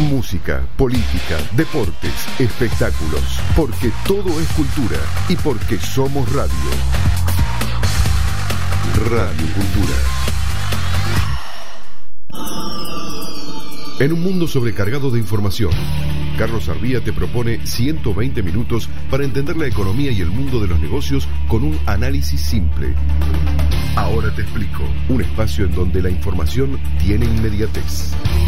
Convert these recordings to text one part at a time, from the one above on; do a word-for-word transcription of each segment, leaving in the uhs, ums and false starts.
Música, política, deportes, espectáculos, porque todo es cultura y porque somos radio. Radio Cultura. En un mundo sobrecargado de información, Carlos Arbía te propone ciento veinte minutos para entender la economía y el mundo de los negocios con un análisis simple. Ahora te explico, un espacio en donde la información tiene inmediatez.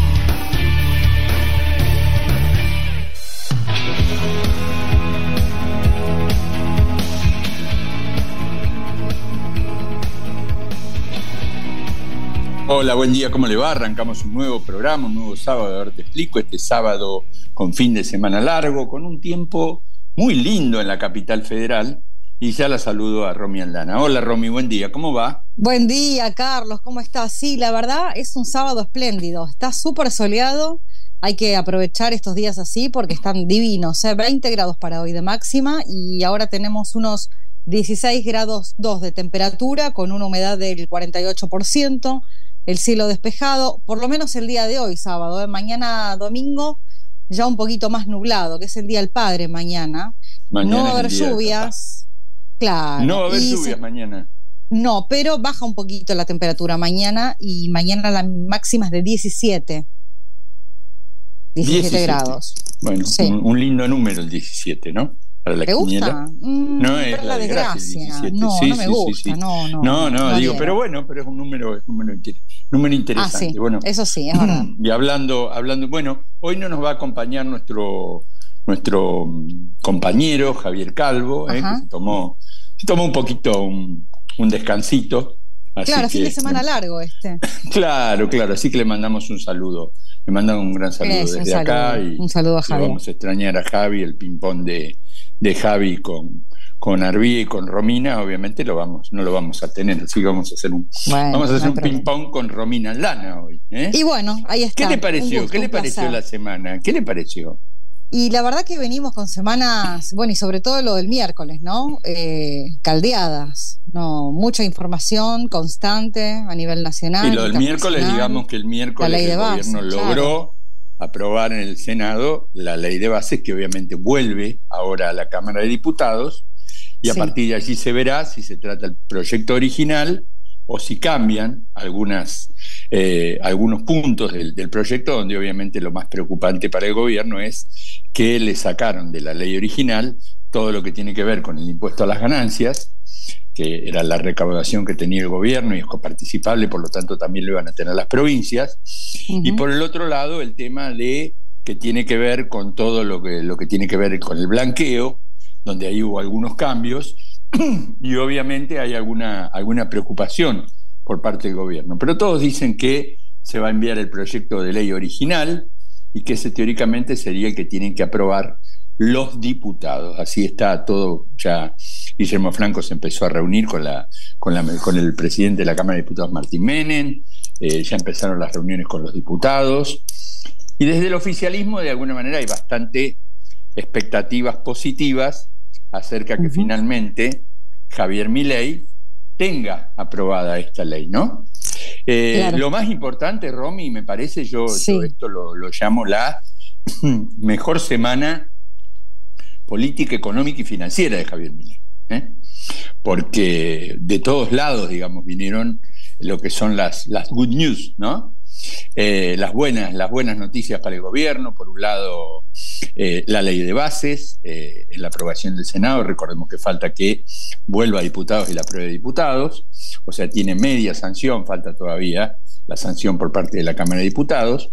Hola, buen día, ¿cómo le va? Arrancamos un nuevo programa, un nuevo sábado, ahora te explico, este sábado con fin de semana largo, con un tiempo muy lindo en la capital federal, y ya la saludo a Romy Aldana. Hola Romy, buen día, ¿cómo va? Buen día, Carlos, ¿cómo estás? Sí, la verdad es un sábado espléndido, está súper soleado, hay que aprovechar estos días así porque están divinos, ¿eh? veinte grados para hoy de máxima y ahora tenemos unos dieciséis grados dos de temperatura con una humedad del cuarenta y ocho por ciento. El cielo despejado, por lo menos el día de hoy, sábado, ¿eh? Mañana domingo, ya un poquito más nublado, que es el Día del Padre mañana. Mañana no va a haber lluvias, claro. No va a haber lluvias se... mañana. No, pero baja un poquito la temperatura mañana y mañana la máxima es de diecisiete. diecisiete grados. Bueno, sí. un, un lindo número el diecisiete, ¿no? Para la ¿Te quiniela. gusta? Mm, no es la desgracia. No, sí, no me sí, gusta. Sí, sí. No, no, no, no, no digo, bien. pero bueno, pero es un número, es un número, inter- número interesante. Ah, sí, bueno, eso sí, es verdad. Y hablando, hablando, bueno, hoy no nos va a acompañar nuestro, nuestro compañero Javier Calvo, ¿eh? que se tomó, se tomó un poquito un, un descansito. Así claro, que, fin de semana largo este. Claro, claro, así que le mandamos un saludo. Le mandamos un gran saludo es, desde un saludo, acá. Y un saludo a Javi. Vamos a extrañar a Javi, el ping-pong de, de Javi con, con Arbía y con Romina, obviamente lo vamos, no lo vamos a tener, así que vamos a hacer un, bueno, vamos a hacer no un ping-pong con Romina Aldana hoy. ¿eh? Y bueno, ahí está. ¿Qué le pareció? Gusto, ¿Qué le pareció placer. la semana? ¿Qué le pareció? Y la verdad que venimos con semanas, bueno, y sobre todo lo del miércoles, ¿no? Eh, caldeadas, ¿no? Mucha información constante a nivel nacional. Y lo del miércoles, digamos que el miércoles el base, gobierno claro. logró aprobar en el Senado la ley de bases, que obviamente vuelve ahora a la Cámara de Diputados, y a sí. partir de allí se verá si se trata el proyecto original o si cambian algunas, eh, algunos puntos del, del proyecto, donde obviamente lo más preocupante para el gobierno es que le sacaron de la ley original todo lo que tiene que ver con el impuesto a las ganancias, que era la recaudación que tenía el gobierno y es coparticipable, por lo tanto también lo iban a tener las provincias, uh-huh. y por el otro lado el tema de que tiene que ver con todo lo que, lo que tiene que ver con el blanqueo, donde ahí hubo algunos cambios, y obviamente hay alguna, alguna preocupación por parte del gobierno. Pero todos dicen que se va a enviar el proyecto de ley original y que ese teóricamente sería el que tienen que aprobar los diputados. Así está todo ya. Guillermo Franco se empezó a reunir con, la, con, la, con el presidente de la Cámara de Diputados, Martín Menem, eh, ya empezaron las reuniones con los diputados, y desde el oficialismo de alguna manera hay bastante expectativas positivas acerca que uh-huh. finalmente Javier Milei tenga aprobada esta ley, ¿no? Eh, claro. Lo más importante, Romy, me parece, yo, sí. yo esto lo, lo llamo la mejor semana política, económica y financiera de Javier Milei, ¿eh? Porque de todos lados, digamos, vinieron lo que son las, las good news, ¿no? Eh, las buenas, las buenas noticias para el gobierno. Por un lado, eh, la ley de bases, eh, en la aprobación del Senado, recordemos que falta que vuelva a diputados y la apruebe de diputados, o sea, tiene media sanción, falta todavía la sanción por parte de la Cámara de Diputados.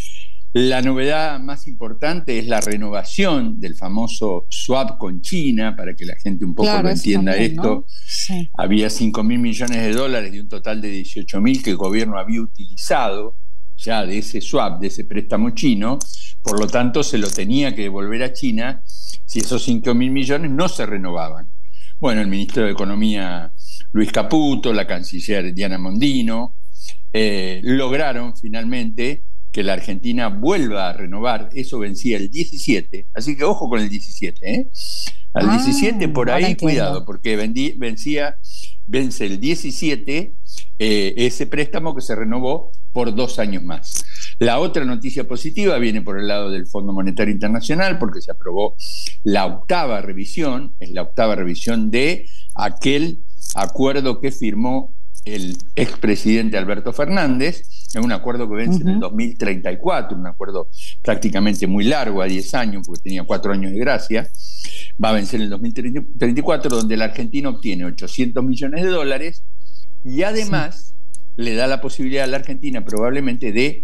La novedad más importante es la renovación del famoso swap con China, para que la gente un poco claro, lo entienda también, esto. ¿No? Sí. Había cinco mil millones de dólares de un total de dieciocho mil que el gobierno había utilizado ya de ese swap, de ese préstamo chino, por lo tanto se lo tenía que devolver a China si esos cinco mil millones no se renovaban. Bueno, el ministro de Economía Luis Caputo, la canciller Diana Mondino, eh, lograron finalmente que la Argentina vuelva a renovar, eso vencía el diecisiete, así que ojo con el diecisiete, ¿eh? Al ah, diecisiete por ahí, cuidado, porque vendí, vencía, vence el diecisiete eh, ese préstamo que se renovó por dos años más. La otra noticia positiva viene por el lado del Fondo Monetario Internacional, porque se aprobó la octava revisión, es la octava revisión de aquel acuerdo que firmó el expresidente Alberto Fernández, es un acuerdo que vence uh-huh. en el dos mil treinta y cuatro, un acuerdo prácticamente muy largo, a diez años, porque tenía cuatro años de gracia, va a vencer en el dos mil treinta y cuatro, donde la Argentina obtiene ochocientos millones de dólares y además sí. le da la posibilidad a la Argentina probablemente de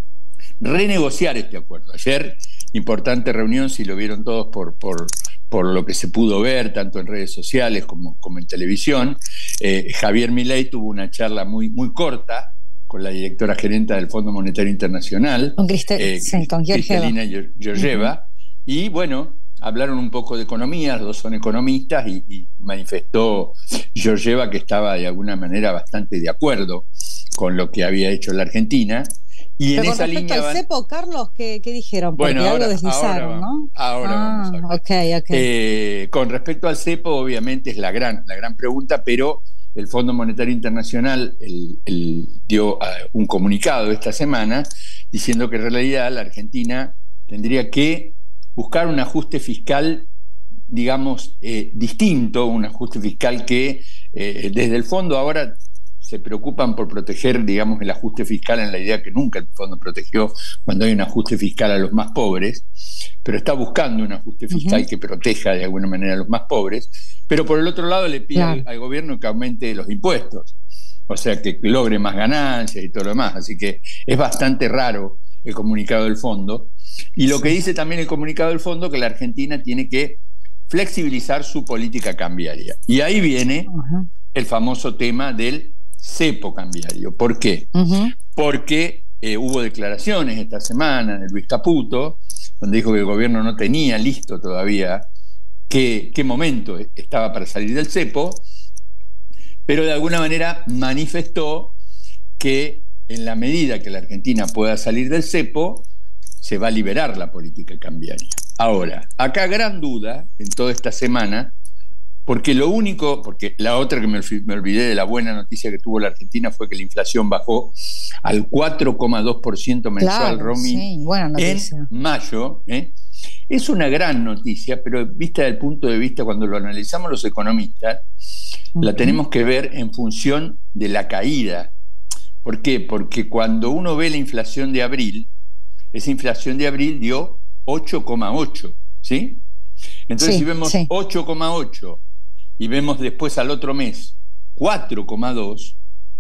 renegociar este acuerdo. Ayer, importante reunión, si lo vieron todos por, por, por lo que se pudo ver, tanto en redes sociales como, como en televisión, eh, Javier Milei tuvo una charla muy, muy corta con la directora gerente del Fondo Monetario Internacional, con, Criste- eh, sí, con Cristalina Georgieva, uh-huh. y bueno, hablaron un poco de economía, los dos son economistas, y, y manifestó Georgieva que estaba de alguna manera bastante de acuerdo con lo que había hecho la Argentina. Y Pero en con esa respecto línea al van... cepo, Carlos, ¿qué, qué dijeron? Porque bueno, ahora, algo deslizaron, ahora, ¿no? Ahora ah, vamos a hablar. Okay, okay. Eh, con respecto al cepo, obviamente es la gran, la gran pregunta, pero el Fondo Monetario Internacional el, el dio uh, un comunicado esta semana diciendo que en realidad la Argentina tendría que buscar un ajuste fiscal, digamos, eh, distinto, un ajuste fiscal que eh, desde el fondo ahora se preocupan por proteger, digamos, el ajuste fiscal en la idea que nunca el fondo protegió cuando hay un ajuste fiscal a los más pobres, pero está buscando un ajuste fiscal uh-huh. que proteja de alguna manera a los más pobres, pero por el otro lado le pide claro. al, al gobierno que aumente los impuestos, o sea, que logre más ganancias y todo lo demás, así que es bastante raro el comunicado del fondo, y lo sí. que dice también el comunicado del fondo, que la Argentina tiene que flexibilizar su política cambiaria, y ahí viene uh-huh. el famoso tema del cepo cambiario. ¿Por qué? Uh-huh. Porque eh, hubo declaraciones esta semana de Luis Caputo, donde dijo que el gobierno no tenía listo todavía qué, qué momento estaba para salir del cepo, pero de alguna manera manifestó que en la medida que la Argentina pueda salir del cepo, se va a liberar la política cambiaria. Ahora, acá gran duda en toda esta semana, porque lo único, porque la otra que me, me olvidé de la buena noticia que tuvo la Argentina fue que la inflación bajó al cuatro coma dos por ciento mensual, claro, Romy, sí, buena noticia. En mayo. ¿eh? Es una gran noticia, pero vista desde el punto de vista, cuando lo analizamos los economistas, uh-huh. la tenemos que ver en función de la caída. ¿Por qué? Porque cuando uno ve la inflación de abril, esa inflación de abril dio ocho coma ocho, ¿sí? Entonces sí, si vemos sí. ocho coma ocho y vemos después al otro mes cuatro coma dos,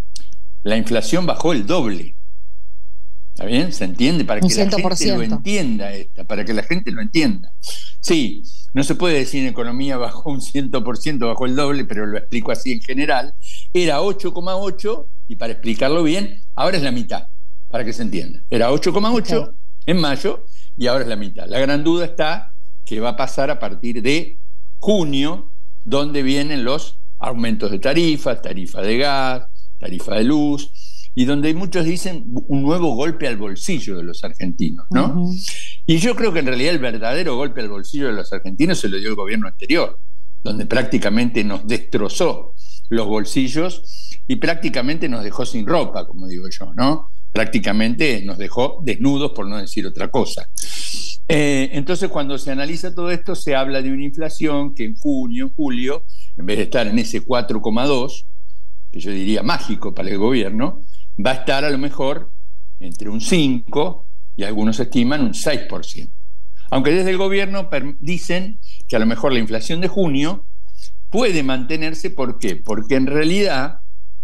la inflación bajó el doble. ¿Está bien? ¿Se entiende? Para que la gente lo entienda, esta, para que la gente lo entienda. Sí, no se puede decir en economía bajó un cien por ciento, bajó el doble, pero lo explico así en general. Era ocho coma ocho y para explicarlo bien, ahora es la mitad, para que se entienda. Era ocho coma ocho okay. en mayo y ahora es la mitad. La gran duda está que va a pasar a partir de junio, donde vienen los aumentos de tarifas, tarifa de gas, tarifa de luz, y donde muchos dicen un nuevo golpe al bolsillo de los argentinos, ¿no? Uh-huh. Y yo creo que en realidad el verdadero golpe al bolsillo de los argentinos se lo dio el gobierno anterior, donde prácticamente nos destrozó los bolsillos y prácticamente nos dejó sin ropa, como digo yo, ¿no? Prácticamente nos dejó desnudos, por no decir otra cosa. Eh, entonces, cuando se analiza todo esto, se habla de una inflación que en junio, julio, en vez de estar en ese cuatro coma dos, que yo diría mágico para el gobierno, va a estar a lo mejor entre un cinco y algunos estiman un seis por ciento. Aunque desde el gobierno dicen que a lo mejor la inflación de junio puede mantenerse. ¿Por qué? Porque en realidad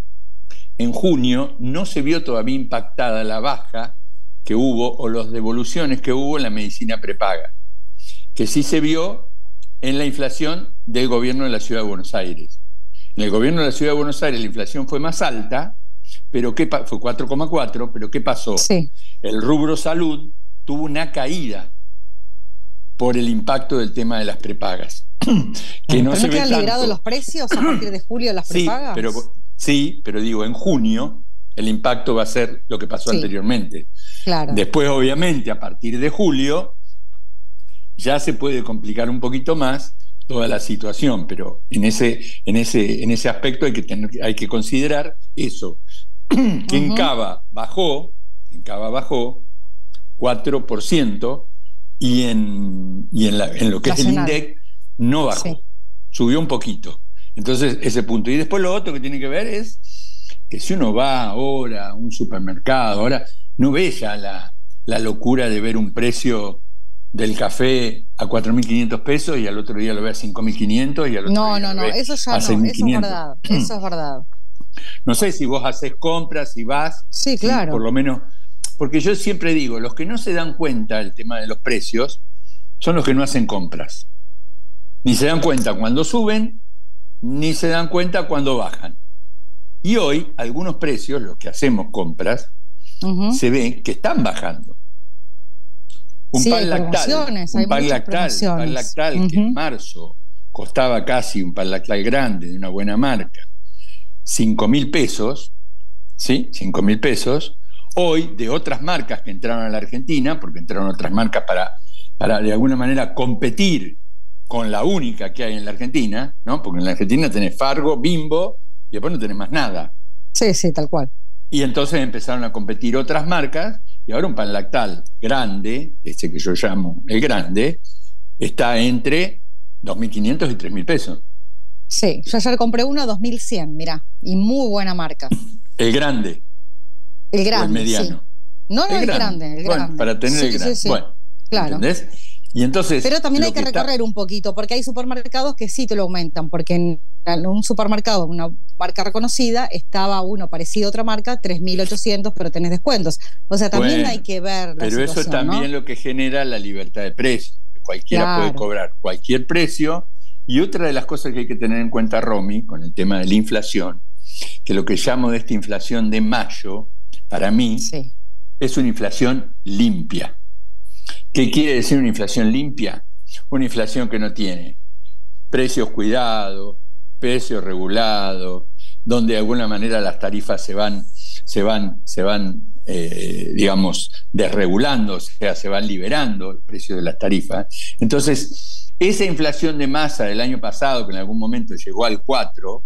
en junio no se vio todavía impactada la baja que hubo o las devoluciones que hubo en la medicina prepaga, que sí se vio en la inflación del gobierno de la Ciudad de Buenos Aires. En el gobierno de la Ciudad de Buenos Aires la inflación fue más alta, pero ¿qué pa- fue cuatro coma cuatro, pero ¿qué pasó? Sí. El rubro salud tuvo una caída por el impacto del tema de las prepagas. que no ¿Pero se no ve que han tanto. liberado los precios a partir de julio las prepagas? Sí, pero, sí, pero digo, en junio el impacto va a ser lo que pasó sí, anteriormente. Claro. Después, obviamente, a partir de julio, ya se puede complicar un poquito más toda la situación, pero en ese, en ese, en ese aspecto hay que, tener, hay que considerar eso, que uh-huh. en Cava bajó, en Cava bajó cuatro por ciento y en, y en, la, en lo que Nacional. Es el INDEC no bajó, sí. subió un poquito. Entonces, ese punto. Y después lo otro que tiene que ver es que si uno va ahora a un supermercado, ahora no ve ya la, la locura de ver un precio del café a cuatro mil quinientos pesos y al otro día lo ve a cinco mil quinientos y al otro no, día no, lo no, ve eso ya a no, seis mil quinientos. Eso es verdad, eso es verdad. No sé si vos haces compras, si vas, sí, claro. Si por lo menos, porque yo siempre digo, los que no se dan cuenta del tema de los precios son los que no hacen compras. Ni se dan cuenta cuando suben, ni se dan cuenta cuando bajan. Y hoy, algunos precios, los que hacemos compras, uh-huh. se ve que están bajando. Un sí, pan lactal, un pan lactal, un pan lactal uh-huh. que en marzo costaba casi un pan lactal grande de una buena marca, cinco mil pesos, ¿sí? cinco mil pesos. Hoy, de otras marcas que entraron a la Argentina, porque entraron otras marcas para, para de alguna manera competir con la única que hay en la Argentina, ¿no? Porque en la Argentina tenés Fargo, Bimbo, y después no tenés más nada. Sí, sí, tal cual. Y entonces empezaron a competir otras marcas, y ahora un pan lactal grande, este que yo llamo el grande, está entre dos mil quinientos y tres mil pesos. Sí, yo ayer compré uno a dos mil cien, mirá, y muy buena marca. El grande. El grande, o el mediano. Sí. No, no, el, el grande, grande, el bueno, grande. Para tener sí, el grande. Sí, sí. Bueno, claro. ¿entendés? Y entonces, pero también hay que, que recorrer está... un poquito, porque hay supermercados que sí te lo aumentan, porque en, en un supermercado, una marca reconocida, estaba uno parecido a otra marca, tres mil ochocientos, pero tenés descuentos. O sea, también bueno, hay que ver la pero situación, eso es también, ¿no?, lo que genera la libertad de precio. Cualquiera claro. puede cobrar cualquier precio. Y otra de las cosas que hay que tener en cuenta, Romy, con el tema de la inflación, que lo que llamo de esta inflación de mayo, para mí, sí. es una inflación limpia. ¿Qué quiere decir una inflación limpia? Una inflación que no tiene precios cuidados, precios regulados, donde de alguna manera las tarifas se van, se van, se van eh, digamos, desregulando, o sea, se van liberando el precio de las tarifas. Entonces, esa inflación de Massa del año pasado, que en algún momento llegó al cuatro,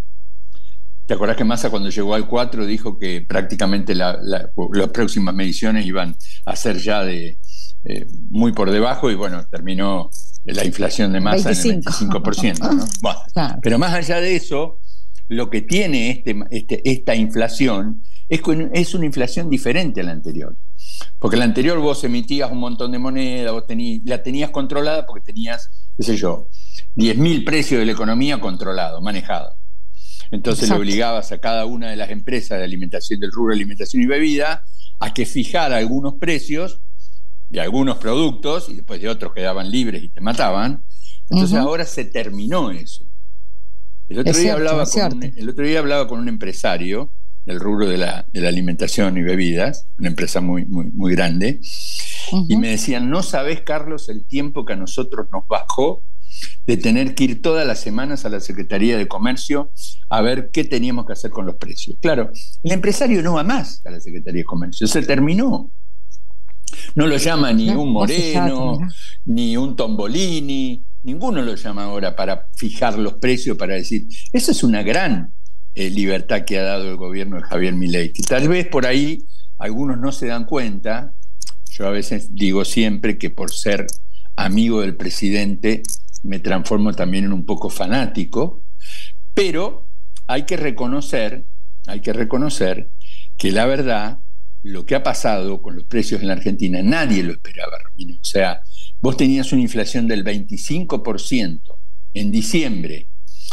¿te acordás que Massa cuando llegó al cuatro dijo que prácticamente la, la, las próximas mediciones iban a ser ya de eh, muy por debajo, y bueno, terminó la inflación de Massa en el veinticinco por ciento, ¿no? Bueno, claro. Pero más allá de eso, lo que tiene este, este, esta inflación es, es una inflación diferente a la anterior. Porque la anterior vos emitías un montón de moneda, vos tení, la tenías controlada porque tenías, qué sé yo, diez mil precios de la economía controlado, manejado. Entonces Exacto. le obligabas a cada una de las empresas de alimentación, del rubro de alimentación y bebida, a que fijara algunos precios de algunos productos, y después de otros quedaban libres y te mataban. Entonces uh-huh. ahora se terminó eso. El otro, día cierto, hablaba con un, el otro día hablaba con un empresario del rubro de la, de la alimentación y bebidas, una empresa muy, muy, muy grande, uh-huh. y me decían, no sabés, Carlos, el tiempo que a nosotros nos bajó de tener que ir todas las semanas a la Secretaría de Comercio a ver qué teníamos que hacer con los precios. Claro, el empresario no va más a la Secretaría de Comercio, se terminó. No lo llama ni un Moreno, ni un Tombolini, ninguno lo llama ahora para fijar los precios, para decir, esa es una gran eh, libertad que ha dado el gobierno de Javier Milei, que tal vez por ahí algunos no se dan cuenta. Yo a veces digo siempre que por ser amigo del presidente me transformo también en un poco fanático, pero hay que reconocer, hay que reconocer que la verdad, lo que ha pasado con los precios en la Argentina, nadie lo esperaba, Romina. O sea, vos tenías una inflación del veinticinco por ciento en diciembre,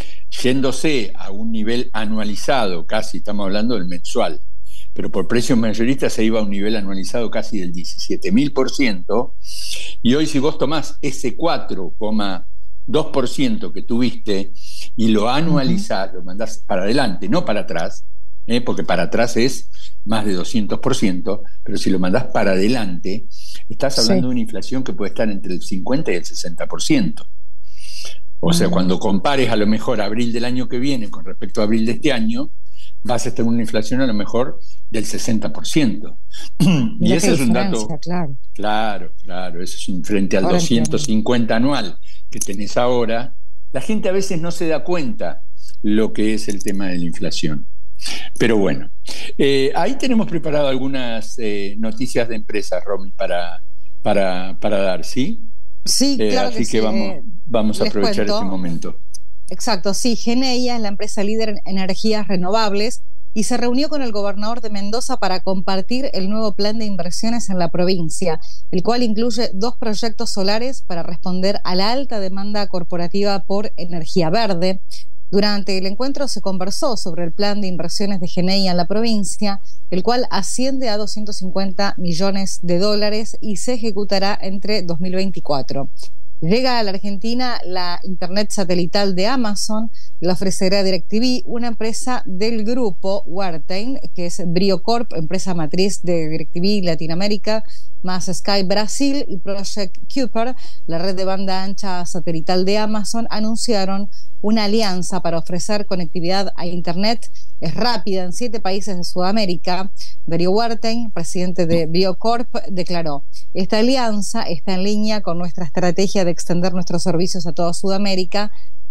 yéndose a un nivel anualizado, casi estamos hablando del mensual, pero por precios mayoristas se iba a un nivel anualizado casi del diecisiete mil por ciento, y hoy si vos tomás ese cuatro coma dos por ciento que tuviste y lo anualizás, uh-huh. lo mandás para adelante, no para atrás, ¿eh? porque para atrás es más de doscientos por ciento, pero si lo mandás para adelante, estás hablando sí. de una inflación que puede estar entre el cincuenta y el sesenta por ciento. O sea, cuando compares a lo mejor abril del año que viene con respecto a abril de este año, vas a tener una inflación a lo mejor del sesenta por ciento. Y ese es un dato... Claro, claro, claro, ese es un, frente al ahora doscientos cincuenta entiendo. Anual que tenés ahora. La gente a veces no se da cuenta lo que es el tema de la inflación. Pero bueno, eh, ahí tenemos preparado algunas eh, noticias de empresas, Romy, para, para, para dar, ¿sí? Sí, eh, claro así que, que sí. vamos, vamos a Les aprovechar cuento. este momento. Exacto, sí, Geneia es la empresa líder en energías renovables y se reunió con el gobernador de Mendoza para compartir el nuevo plan de inversiones en la provincia, el cual incluye dos proyectos solares para responder a la alta demanda corporativa por energía verde. Durante el encuentro se conversó sobre el plan de inversiones de Geneia en la provincia, el cual asciende a doscientos cincuenta millones de dólares y se ejecutará entre dos mil veinticuatro. Llega a la Argentina la internet satelital de Amazon, la ofrecerá DirecTV, una empresa del grupo Wertheim, que es Briocorp, empresa matriz de DirecTV Latinoamérica, más Sky Brasil y Project Kuiper, la red de banda ancha satelital de Amazon, anunciaron una alianza para ofrecer conectividad a internet es rápida en siete países de Sudamérica. Darío Wertheim, presidente de Briocorp, declaró: esta alianza está en línea con nuestra estrategia de extender nuestros servicios a toda Sudamérica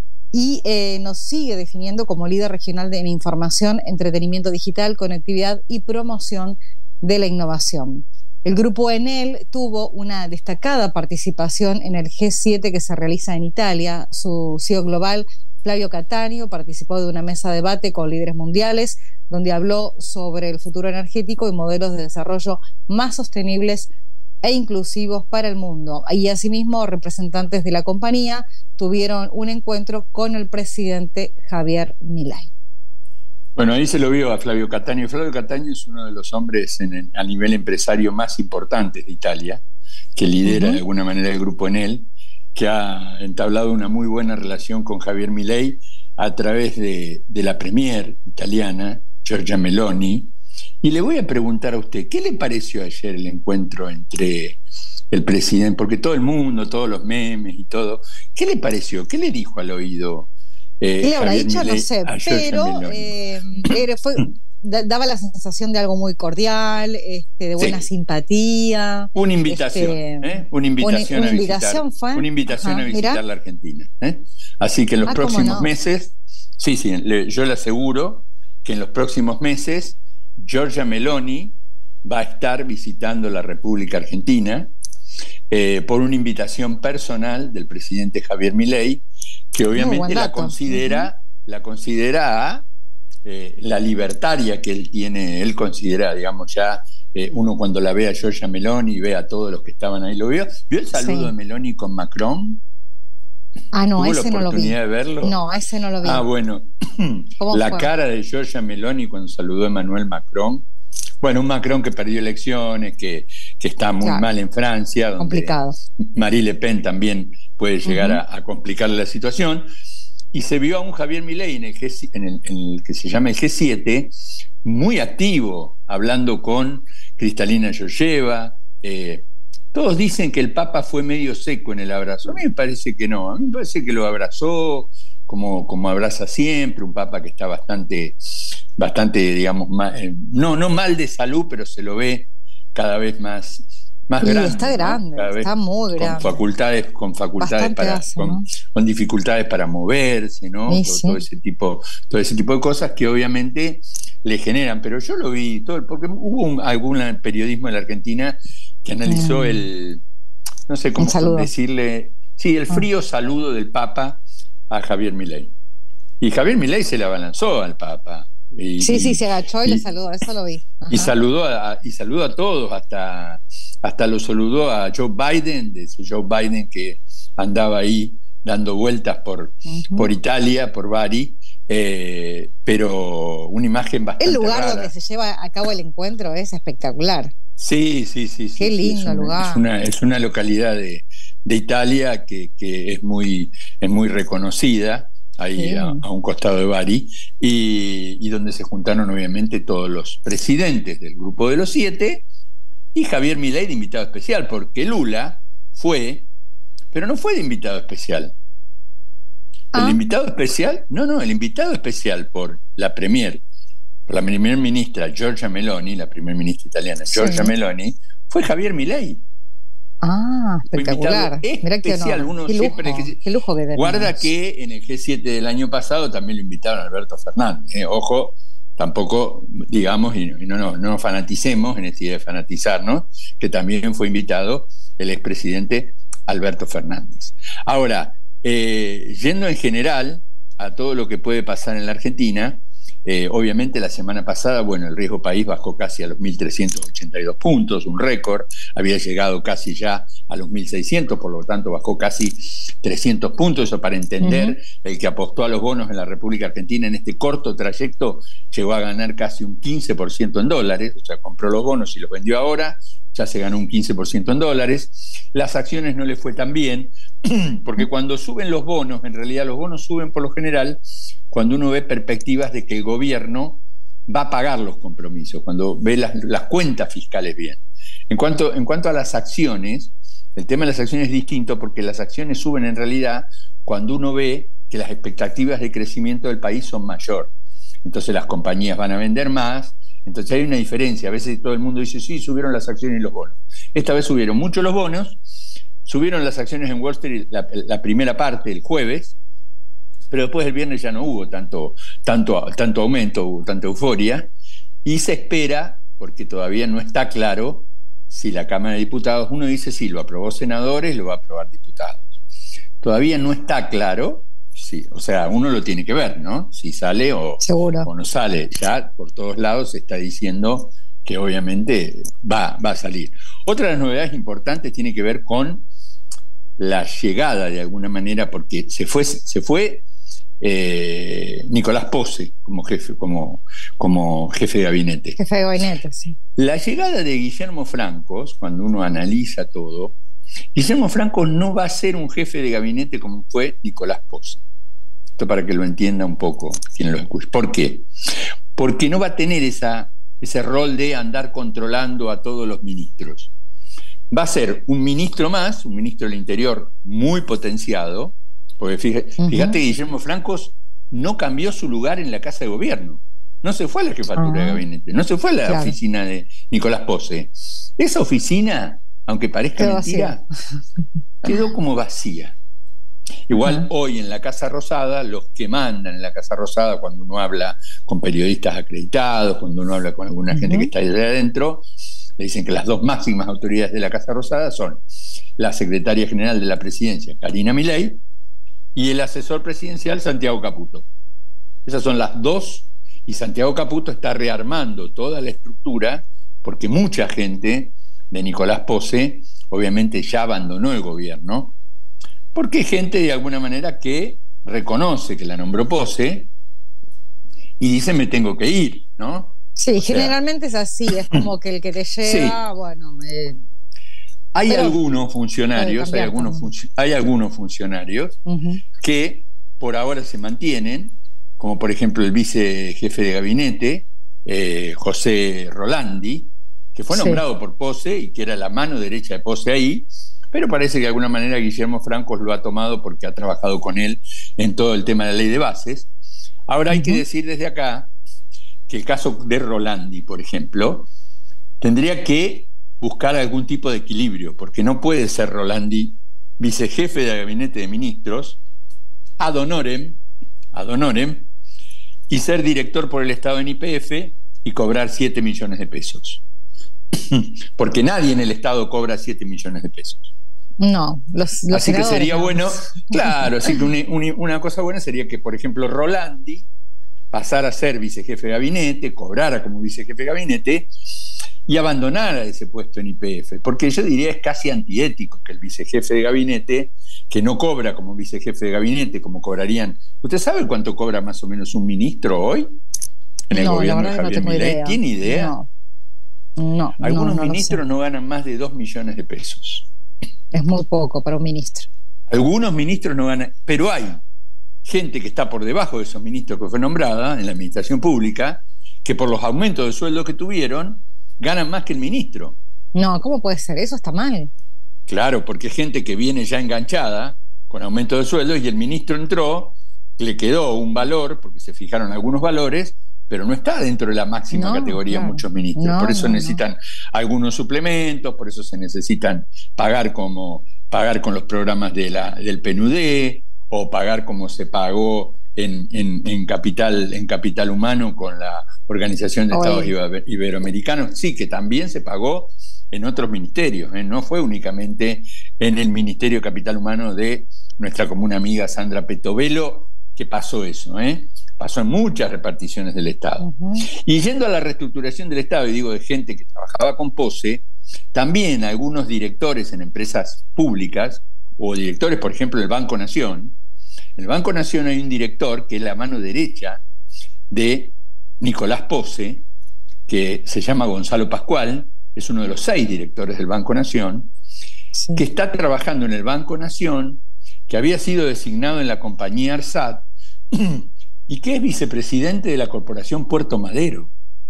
y eh, nos sigue definiendo como líder regional de información, entretenimiento digital, conectividad y promoción de la innovación. El grupo Enel tuvo una destacada participación en el G siete que se realiza en Italia. Su C E O global, Flavio Cattaneo, participó de una mesa de debate con líderes mundiales donde habló sobre el futuro energético y modelos de desarrollo más sostenibles e inclusivos para el mundo. Y asimismo, representantes de la compañía tuvieron un encuentro con el presidente Javier Milei. Bueno, ahí se lo vio a Flavio Cattaneo. Flavio Cattaneo es uno de los hombres en, a nivel empresario más importantes de Italia, que lidera uh-huh. de alguna manera el grupo Enel, que ha entablado una muy buena relación con Javier Milei a través de, de la premier italiana, Giorgia Meloni. Y le voy a preguntar a usted, ¿qué le pareció ayer el encuentro entre el presidente? Porque todo el mundo, todos los memes y todo, ¿qué le pareció? ¿Qué le dijo al oído? Eh, ¿Qué le habrá Javier dicho? Milei, no sé, pero eh, fue, daba la sensación de algo muy cordial, este, de buena sí. simpatía. Una invitación, este, ¿eh? Una invitación una, a una visitar. Invitación fue. Una invitación Ajá, a visitar mirá. la Argentina. ¿eh? Así que en los ah, próximos no? meses, sí, sí, le, yo le aseguro que en los próximos meses Giorgia Meloni va a estar visitando la República Argentina eh, por una invitación personal del presidente Javier Milei, que obviamente la considera, uh-huh. la considera a eh, la libertaria que él tiene, él considera, digamos, ya eh, uno cuando la ve a Giorgia Meloni y ve a todos los que estaban ahí, lo vio. ¿Vio el saludo sí. de Meloni con Macron? Ah, no, ¿Tuvo ese la no lo vi. De verlo? No, ese no lo vi. Ah, bueno. La fue? cara de Giorgia Meloni cuando saludó a Emmanuel Macron. Bueno, un Macron que perdió elecciones, que, que está muy claro. mal en Francia, donde complicado. Marie Le Pen también puede llegar uh-huh. a, a complicarle la situación. Y se vio a un Javier Milei en el, G, en, el, en el que se llama el G siete, muy activo, hablando con Kristalina Georgieva. Eh, todos dicen que el Papa fue medio seco en el abrazo. A mí me parece que no. A mí me parece que lo abrazó como, como abraza siempre, un Papa que está bastante, bastante digamos, mal, eh, no, no mal de salud, pero se lo ve cada vez más, más grande. Está grande, ¿no? Está muy grande. Con facultades, con facultades para, hace, con, ¿no? con dificultades para moverse, ¿no? Sí, todo, sí. todo ese tipo, todo ese tipo de cosas que obviamente le generan. Pero yo lo vi todo, porque hubo un, algún periodismo en la Argentina que analizó mm. el, no sé cómo decirle, sí, el frío ah. saludo del Papa a Javier Milei. Y Javier Milei se le abalanzó al Papa. Y, sí, sí, se agachó y, y le saludó, eso lo vi. Ajá. Y saludó a, y saludó a todos, hasta, hasta lo saludó a Joe Biden, de ese Joe Biden que andaba ahí dando vueltas por, uh-huh. por Italia, por Bari, eh, pero una imagen bastante El lugar rara. donde se lleva a cabo el encuentro es espectacular. Sí, sí, sí. Qué sí, lindo sí, es una, lugar. Es una, es una localidad de, de Italia que, que es, muy, es muy reconocida, ahí sí. a, a un costado de Bari, y, y donde se juntaron obviamente todos los presidentes del grupo de los siete, y Javier Milei de invitado especial, porque Lula fue, pero no fue de invitado especial. El invitado especial, no, no, el invitado especial por la premier, por la primer ministra Giorgia Meloni, la primer ministra italiana Giorgia sí. Meloni, fue Javier Milei. Ah, espectacular. Especial, uno qué lujo, siempre que, qué lujo que guarda que en el G siete del año pasado también lo invitaron a Alberto Fernández. Eh, ojo, tampoco, digamos, y, y no, no, no nos fanaticemos en esta idea de fanatizarnos, que también fue invitado el expresidente Alberto Fernández. Ahora, eh, yendo en general a todo lo que puede pasar en la Argentina, Eh, obviamente la semana pasada, bueno, el riesgo país bajó casi a los mil trescientos ochenta y dos puntos, un récord, había llegado casi ya a los mil seiscientos, por lo tanto bajó casi trescientos puntos, eso para entender, uh-huh. El que apostó a los bonos en la República Argentina en este corto trayecto llegó a ganar casi un quince por ciento en dólares, o sea, compró los bonos y los vendió ahora, ya se ganó un quince por ciento en dólares. Las acciones no le fue tan bien, porque cuando suben los bonos, en realidad los bonos suben por lo general cuando uno ve perspectivas de que el gobierno va a pagar los compromisos, cuando ve las, las cuentas fiscales bien. En cuanto, en cuanto a las acciones, el tema de las acciones es distinto porque las acciones suben en realidad cuando uno ve que las expectativas de crecimiento del país son mayor. Entonces las compañías van a vender más, entonces hay una diferencia. A veces todo el mundo dice, sí, subieron las acciones y los bonos. Esta vez subieron mucho los bonos, subieron las acciones en Wall Street la, la primera parte, el jueves, pero después el viernes ya no hubo tanto, tanto, tanto aumento, hubo tanta euforia, y se espera, porque todavía no está claro si la Cámara de Diputados, uno dice sí, lo aprobó senadores, lo va a aprobar diputados. Todavía no está claro, sí, o sea, uno lo tiene que ver, ¿no? Si sale o, o no sale. Ya por todos lados se está diciendo que obviamente va, va a salir. Otra de las novedades importantes tiene que ver con la llegada, de alguna manera, porque se fue, se fue eh, Nicolás Pose como jefe, como, como jefe de gabinete. Jefe de gabinete, sí. La llegada de Guillermo Francos, cuando uno analiza todo, Guillermo Francos no va a ser un jefe de gabinete como fue Nicolás Pose. Esto para que lo entienda un poco quien lo escuche. ¿Por qué? Porque no va a tener esa, ese rol de andar controlando a todos los ministros. Va a ser un ministro más, un ministro del Interior muy potenciado, porque fíjate, uh-huh. fíjate que Guillermo Francos no cambió su lugar en la Casa de Gobierno, no se fue a la jefatura uh-huh. de gabinete, no se fue a la claro. oficina de Nicolás Pose. Esa oficina, aunque parezca quedó mentira, vacía. Quedó como vacía. Igual uh-huh. hoy en la Casa Rosada, los que mandan en la Casa Rosada, cuando uno habla con periodistas acreditados, cuando uno habla con alguna uh-huh. gente que está ahí adentro, le dicen que las dos máximas autoridades de la Casa Rosada son la secretaria general de la presidencia, Karina Milei, y el asesor presidencial, Santiago Caputo. Esas son las dos, y Santiago Caputo está rearmando toda la estructura, porque mucha gente de Nicolás Pose, obviamente ya abandonó el gobierno, porque hay gente de alguna manera que reconoce que la nombró Pose y dice me tengo que ir, ¿no? Sí, o sea, generalmente es así, es como que el que te llega, sí. bueno... Me... Hay Pero algunos funcionarios, hay algunos, func- hay algunos funcionarios uh-huh. que por ahora se mantienen, como por ejemplo el vicejefe de gabinete, eh, José Rolandi, que fue nombrado sí. por Pose y que era la mano derecha de Pose ahí, pero parece que de alguna manera Guillermo Francos lo ha tomado porque ha trabajado con él en todo el tema de la ley de bases. Ahora hay uh-huh. que decir desde acá que el caso de Rolandi, por ejemplo, tendría que buscar algún tipo de equilibrio, porque no puede ser Rolandi vicejefe de gabinete de ministros ad honorem, ad honorem y ser director por el Estado en Y P F y cobrar siete millones de pesos. Porque nadie en el Estado cobra siete millones de pesos. No, los, los así que sería no. bueno, claro, así que una, una cosa buena sería que, por ejemplo, Rolandi pasara a ser vicejefe de gabinete, cobrara como vicejefe de gabinete y abandonara ese puesto en Y P F, porque yo diría es casi antiético que el vicejefe de gabinete, que no cobra como vicejefe de gabinete, como cobrarían. ¿Usted sabe cuánto cobra más o menos un ministro hoy en el no, gobierno de Javier no Milei? ¿Tiene idea? No, no Algunos no, no ministros no ganan más de dos millones de pesos. Es muy poco para un ministro. Algunos ministros no ganan, pero hay gente que está por debajo de esos ministros que fue nombrada en la administración pública, que por los aumentos de sueldo que tuvieron, ganan más que el ministro. No, ¿cómo puede ser? Eso está mal. Claro, porque hay gente que viene ya enganchada con aumento de sueldo y el ministro entró le quedó un valor, porque se fijaron algunos valores, pero no está dentro de la máxima no, categoría claro. muchos ministros. No, por eso no, necesitan no. algunos suplementos, por eso se necesitan pagar como pagar con los programas de la, del P N U D, o pagar como se pagó en, en, en, capital, en capital humano con la Organización de Estados Oye. Iberoamericanos. Sí, que también se pagó en otros ministerios, ¿eh? No fue únicamente en el Ministerio de Capital Humano de nuestra común amiga Sandra Petovelo que pasó eso, ¿eh? Pasó en muchas reparticiones del Estado. Uh-huh. Y yendo a la reestructuración del Estado, y digo de gente que trabajaba con POSE, también algunos directores en empresas públicas, o directores, por ejemplo, del Banco Nación. En el Banco Nación hay un director que es la mano derecha de Nicolás Pose, que se llama Gonzalo Pascual, es uno de los seis directores del Banco Nación, sí. que está trabajando en el Banco Nación, que había sido designado en la compañía ARSAT, y que es vicepresidente de la Corporación Puerto Madero.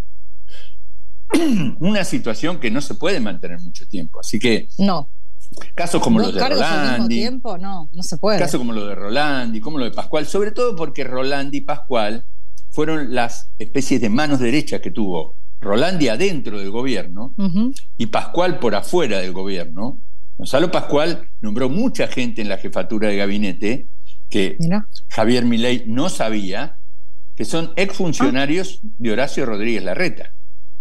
Una situación que no se puede mantener mucho tiempo. Así que no. casos como los de Rolandi, tiempo, no, no se puede. Casos como los de Rolandi, como lo de Pascual, sobre todo porque Rolandi y Pascual fueron las especies de manos derechas que tuvo Rolandi adentro del gobierno uh-huh. y Pascual por afuera del gobierno. Gonzalo Pascual nombró mucha gente en la jefatura de gabinete que Mira. Javier Milei no sabía, que son exfuncionarios ah. de Horacio Rodríguez Larreta.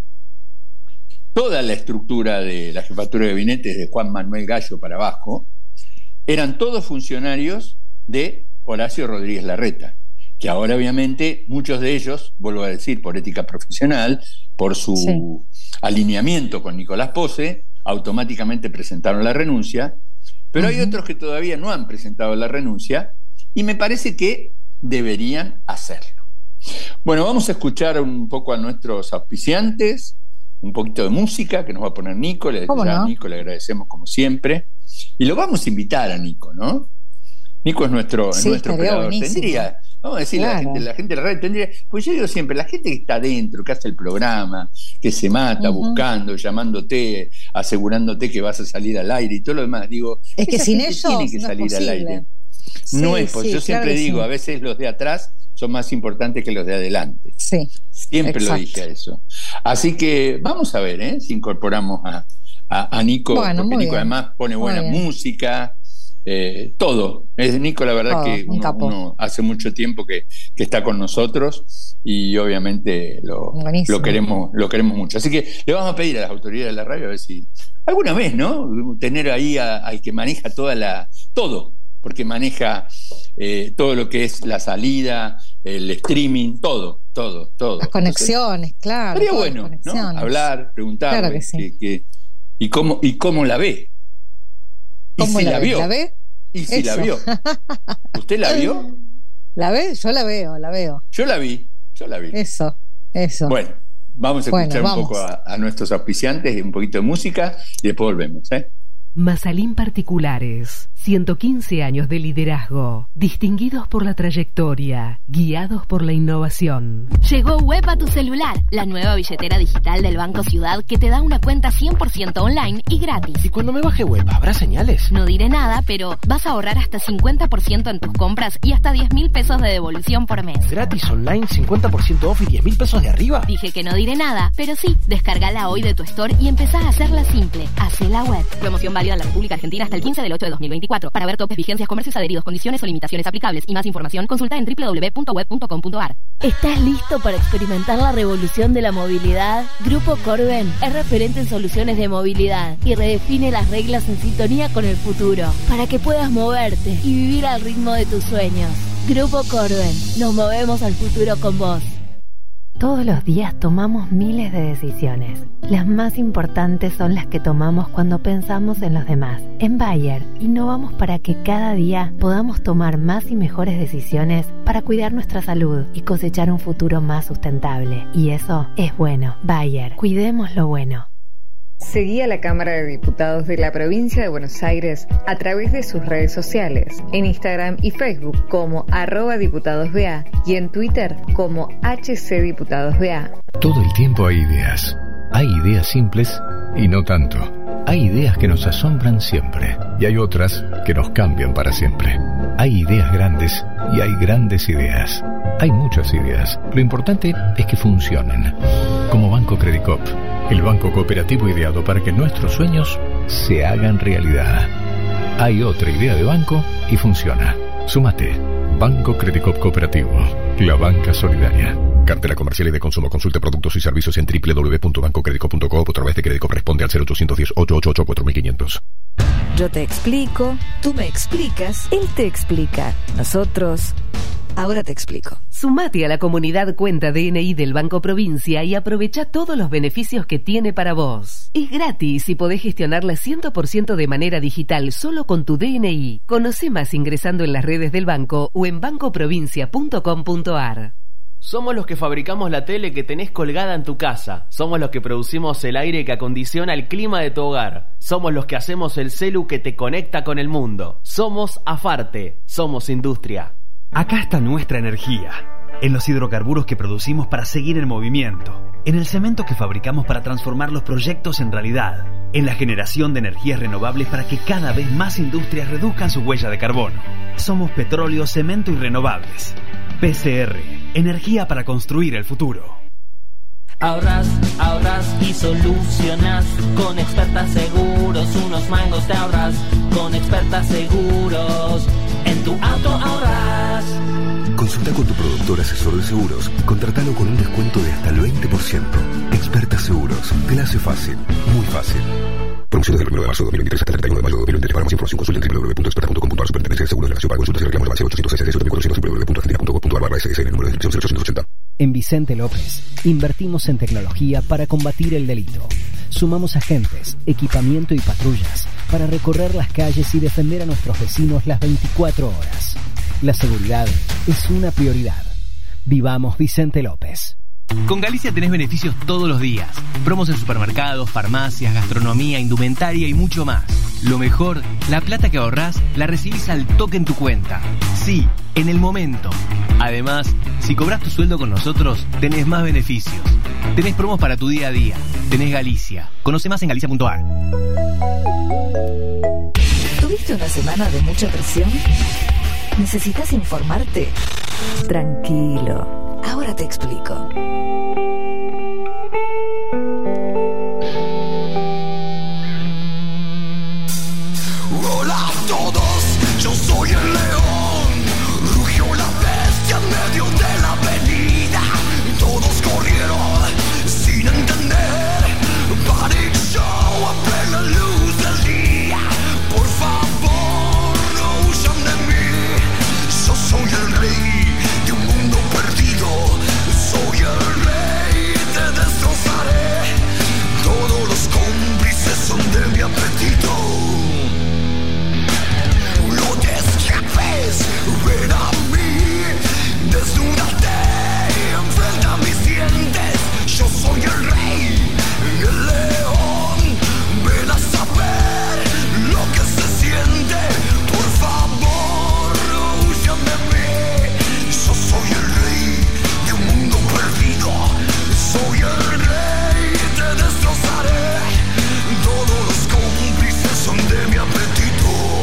Toda la estructura de la jefatura de gabinete, desde Juan Manuel Gallo para abajo, eran todos funcionarios de Horacio Rodríguez Larreta, que ahora obviamente muchos de ellos, vuelvo a decir, por ética profesional, por su sí. alineamiento con Nicolás Pose, automáticamente presentaron la renuncia, pero uh-huh. hay otros que todavía no han presentado la renuncia y me parece que deberían hacerlo. Bueno, vamos a escuchar un poco a nuestros auspiciantes, un poquito de música que nos va a poner Nico, le, ya no? a Nico le agradecemos como siempre, y lo vamos a invitar a Nico, ¿no? Nico es nuestro, sí, nuestro operador. Buenísimo. Tendría, vamos a decir, claro. la gente, la gente de la red tendría, pues yo digo siempre, la gente que está adentro, que hace el programa, que se mata uh-huh. buscando, llamándote, asegurándote que vas a salir al aire y todo lo demás, digo, es que sin ellos tiene que no salir es al aire. Sí, no es posible. Sí, yo siempre claro digo, sí. a veces los de atrás son más importantes que los de adelante. Sí. Siempre exacto. lo dije a eso. Así que vamos a ver, ¿eh? si incorporamos a, a, a Nico, bueno, porque Nico bien. además pone buena música, eh, todo. Es Nico, la verdad, todo, que uno, uno hace mucho tiempo que, que está con nosotros y obviamente lo, lo queremos, lo queremos mucho. Así que le vamos a pedir a las autoridades de la radio a ver si alguna vez, ¿no? Tener ahí a, al que maneja toda la, todo, porque maneja eh, todo lo que es la salida, el streaming, todo, todo, todo. Las conexiones, Entonces, claro. Sería bueno, ¿no? Hablar, preguntarle claro que sí. que, que, y cómo y cómo la ve. Y ¿Cómo si la, la vio. ¿La ve? Y si Eso. la vio. ¿Usted la vio? ¿La ve? Yo la veo, la veo. Yo la vi, yo la vi. Eso, eso. Bueno, vamos a escuchar bueno, un poco a, a nuestros auspiciantes, un poquito de música y después volvemos, ¿eh? Mazalín Particulares, ciento quince años de liderazgo, distinguidos por la trayectoria, guiados por la innovación. Llegó Web a tu celular, la nueva billetera digital del Banco Ciudad que te da una cuenta cien por ciento online y gratis. ¿Y cuando me baje Web, habrá señales? No diré nada, pero vas a ahorrar hasta cincuenta por ciento en tus compras y hasta diez mil pesos de devolución por mes. ¿Gratis online, cincuenta por ciento off y diez mil pesos de arriba? Dije que no diré nada, pero sí, descargala hoy de tu store y empezá a hacerla simple. Hacé la web. Promoción válida en la República Argentina hasta el quince del ocho de dos mil veinticuatro. Para ver topes, vigencias, comercios adheridos, condiciones o limitaciones aplicables y más información, consulta en doble u doble u doble u punto web punto com punto a r. ¿Estás listo para experimentar la revolución de la movilidad? Grupo Corben es referente en soluciones de movilidad y redefine las reglas en sintonía con el futuro para que puedas moverte y vivir al ritmo de tus sueños. Grupo Corben, nos movemos al futuro con vos. Todos los días tomamos miles de decisiones. Las más importantes son las que tomamos cuando pensamos en los demás. En Bayer, innovamos para que cada día podamos tomar más y mejores decisiones para cuidar nuestra salud y cosechar un futuro más sustentable. Y eso es bueno. Bayer, cuidemos lo bueno. Seguí a la Cámara de Diputados de la Provincia de Buenos Aires a través de sus redes sociales, en Instagram y Facebook como arroba diputadosba y en Twitter como hcdiputadosba. Todo el tiempo hay ideas. Hay ideas simples y no tanto. Hay ideas que nos asombran siempre y hay otras que nos cambian para siempre. Hay ideas grandes y hay grandes ideas. Hay muchas ideas. Lo importante es que funcionen. Como Banco Credicop, el banco cooperativo ideado para que nuestros sueños se hagan realidad. Hay otra idea de banco y funciona. Súmate. Banco Credicop Cooperativo. La banca solidaria. Cartela comercial y de consumo. Consulte productos y servicios en doble u doble u doble u punto banco credicop punto com o a través de Credicop. Responde al cero ochocientos diez, ochocientos ochenta y ocho, cuatro mil quinientos. Yo te explico, tú me explicas, él te explica. Nosotros, ahora te explico. Sumate a la comunidad Cuenta D N I del Banco Provincia y aprovecha todos los beneficios que tiene para vos. Es gratis y podés gestionarla cien por ciento de manera digital solo con tu D N I. Conoce más ingresando en las redes del banco o en banco provincia punto com punto a r. Somos los que fabricamos la tele que tenés colgada en tu casa. Somos los que producimos el aire que acondiciona el clima de tu hogar. Somos los que hacemos el celu que te conecta con el mundo. Somos Afarte. Somos industria. Acá está nuestra energía. En los hidrocarburos que producimos para seguir en movimiento. En el cemento que fabricamos para transformar los proyectos en realidad. En la generación de energías renovables para que cada vez más industrias reduzcan su huella de carbono. Somos petróleo, cemento y renovables. P C R. Energía para construir el futuro. Ahorras, ahorras y solucionas. Con Experta Seguros, unos mangos te ahorras. Con Experta Seguros, en tu auto ahorras. Consulta con tu productor asesor de seguros. Contratalo con un descuento de hasta el veinte por ciento. Experta Seguros. Te la hace fácil. Muy fácil. Promoción desde el primero de marzo de dos mil veintitrés hasta el treinta y uno de mayo de dos mil veintitrés. Para más información consulta en doble u doble u doble u punto experta punto com punto a r. Superintendencia de Seguros de la Nación. Para consultas y reclamos de base ochocientos sesenta y seis cuatrocientos doble u doble u doble u punto argentina punto gov punto a r barra S S N. Número de inscripción cero ochocientos ochenta. En Vicente López, invertimos en tecnología para combatir el delito. Sumamos agentes, equipamiento y patrullas para recorrer las calles y defender a nuestros vecinos las veinticuatro horas. La seguridad es una prioridad. Vivamos Vicente López. Con Galicia tenés beneficios todos los días. Promos en supermercados, farmacias, gastronomía, indumentaria y mucho más. Lo mejor, la plata que ahorrás la recibís al toque en tu cuenta. Sí, en el momento. Además, si cobras tu sueldo con nosotros, tenés más beneficios. Tenés promos para tu día a día. Tenés Galicia. Conoce más en galicia punto a r. ¿Tuviste una semana de mucha presión? ¿Necesitas informarte? Tranquilo. Ahora te explico. Hola a todos, yo soy el león. Rugió la bestia en medio de la avenida. Todos corrieron sin entender. Panic show a plena luz del día. Por favor, no huyan de mí. Yo soy el rey de un mundo perdido. Soy el rey, te destrozaré. Todos los cómplices son de mi apetito. No te escapes, ven a mí. Desnúdate, enfrenta mis dientes. Yo soy el rey, el león. Ven a saber lo que se siente. Por favor, no huyan de mí. Yo soy el rey de un mundo perdido. Soy el rey, te destrozaré. Todos los cómplices son de mi apetito.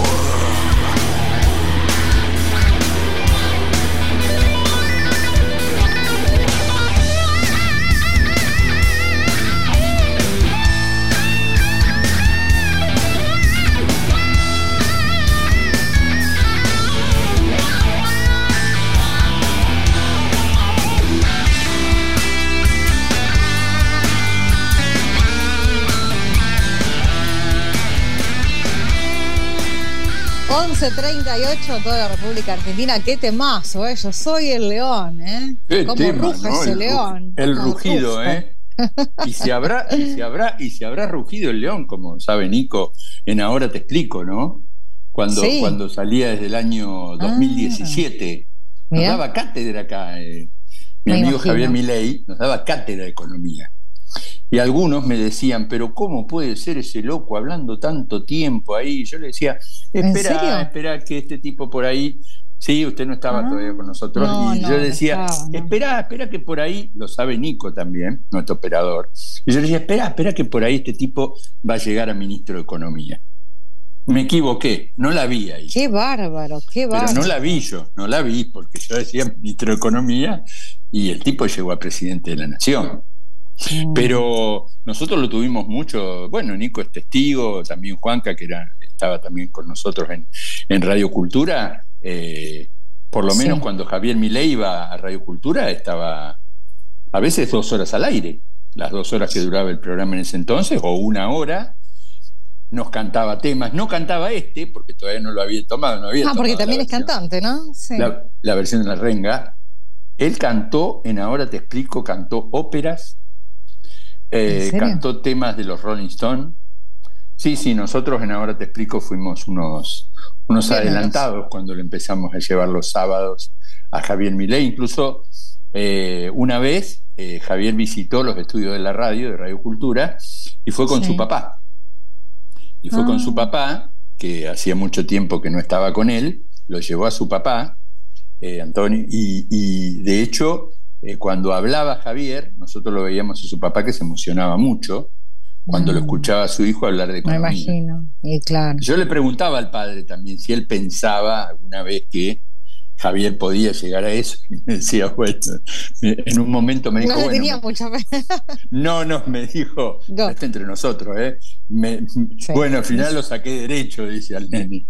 once treinta y ocho en toda la República Argentina. Qué temazo, ¿eh? Yo soy el león, ¿eh? Qué Cómo tema, ruge ¿no? ese El, león. el No, rugido, ruge. ¿eh? Y se habrá, y se habrá, y se habrá rugido el león, como sabe Nico, en Ahora Te Explico, ¿no? Cuando, Sí. cuando salía desde el año dos mil diecisiete. Nos Mirá. daba cátedra acá. eh, mi Me amigo imagino. Javier Milei nos daba cátedra de economía. Y algunos me decían, pero ¿cómo puede ser ese loco hablando tanto tiempo ahí? Yo le decía, ¿En espera, serio? espera que este tipo por ahí... Sí, usted no estaba Ah, todavía con nosotros. no, y no, yo no decía, estaba, no. espera, espera que por ahí, lo sabe Nico también, nuestro operador. Y yo le decía, espera, espera que por ahí este tipo va a llegar a ministro de Economía. Me equivoqué, no la vi ahí. Qué bárbaro, qué bárbaro. Pero no la vi yo, no la vi, porque yo decía ministro de Economía y el tipo llegó a presidente de la Nación. Mm. Pero nosotros lo tuvimos mucho, bueno, Nico es testigo, también Juanca, que era, estaba también con nosotros en, en Radio Cultura, eh, por lo menos sí. Cuando Javier Milei iba a Radio Cultura estaba a veces dos horas al aire, las dos horas que duraba el programa en ese entonces, o una hora. Nos cantaba temas, no cantaba este porque todavía no lo había tomado, no había ah, porque también es cantante, ¿no? Sí. La, la versión de La Renga. Él cantó, en Ahora Te Explico, cantó óperas, eh, cantó temas de los Rolling Stones. Sí, sí, nosotros en Ahora Te Explico fuimos unos, unos adelantados cuando le empezamos a llevar los sábados a Javier Milei. Incluso eh, una vez eh, Javier visitó los estudios de la radio, de Radio Cultura, y fue con sí. su papá. Y fue ah. con su papá, que hacía mucho tiempo que no estaba con él, lo llevó a su papá, eh, Antonio, y, y de hecho, eh, cuando hablaba Javier, nosotros lo veíamos a su papá que se emocionaba mucho cuando mm. lo escuchaba a su hijo hablar de economía. Me imagino, y claro. Yo le preguntaba al padre también si él pensaba alguna vez que Javier podía llegar a eso, y me decía, bueno, en un momento me dijo, no le bueno, tenía mucha fe. no, no, me dijo, no está entre nosotros, ¿eh? Me, sí. Bueno, al final lo saqué derecho, dice al nene.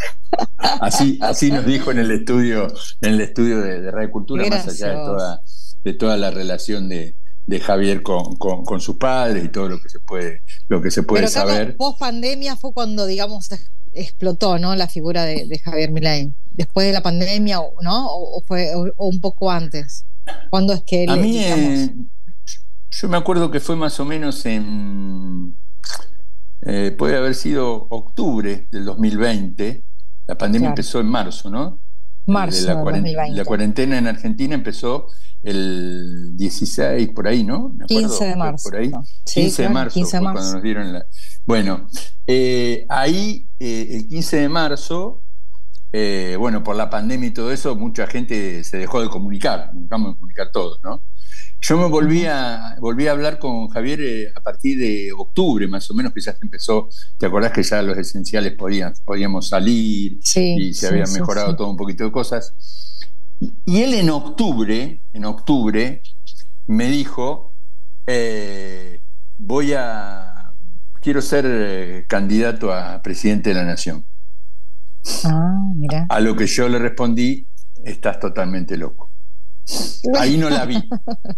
Así, así nos dijo en el estudio, en el estudio de, de Radio Cultura, más allá de toda, de toda la relación de, de Javier con, con, con sus padres y todo lo que se puede, lo que se puede Pero saber. Post pandemia fue cuando, digamos, explotó, ¿no? La figura de, de Javier Milei. Después de la pandemia, ¿no? O, fue, o, o un poco antes. ¿Cuándo es que él, a mí, digamos... eh, yo me acuerdo que fue más o menos en eh, puede haber sido octubre del dos mil veinte. La pandemia claro. empezó en marzo, ¿no? Marzo de la, dos mil veinte. La cuarentena en Argentina empezó el dieciséis, por ahí, ¿no? Me acuerdo, quince de marzo. Por ahí. No. Sí, quince claro, de marzo quince de fue marzo. cuando nos dieron la... Bueno, eh, ahí eh, el quince de marzo, eh, bueno, por la pandemia y todo eso, mucha gente se dejó de comunicar, nos dejamos de comunicar todos, ¿no? Yo me volví a, volví a hablar con Javier eh, a partir de octubre, más o menos, que ya se empezó. ¿Te acordás que ya los esenciales podían, podíamos salir sí, y se sí, habían sí, mejorado sí. todo un poquito de cosas? Y, y él en octubre, en octubre, me dijo, eh, voy a, quiero ser eh, candidato a presidente de la Nación. Ah, mira. A lo que yo le respondí, estás totalmente loco. Ahí no la vi.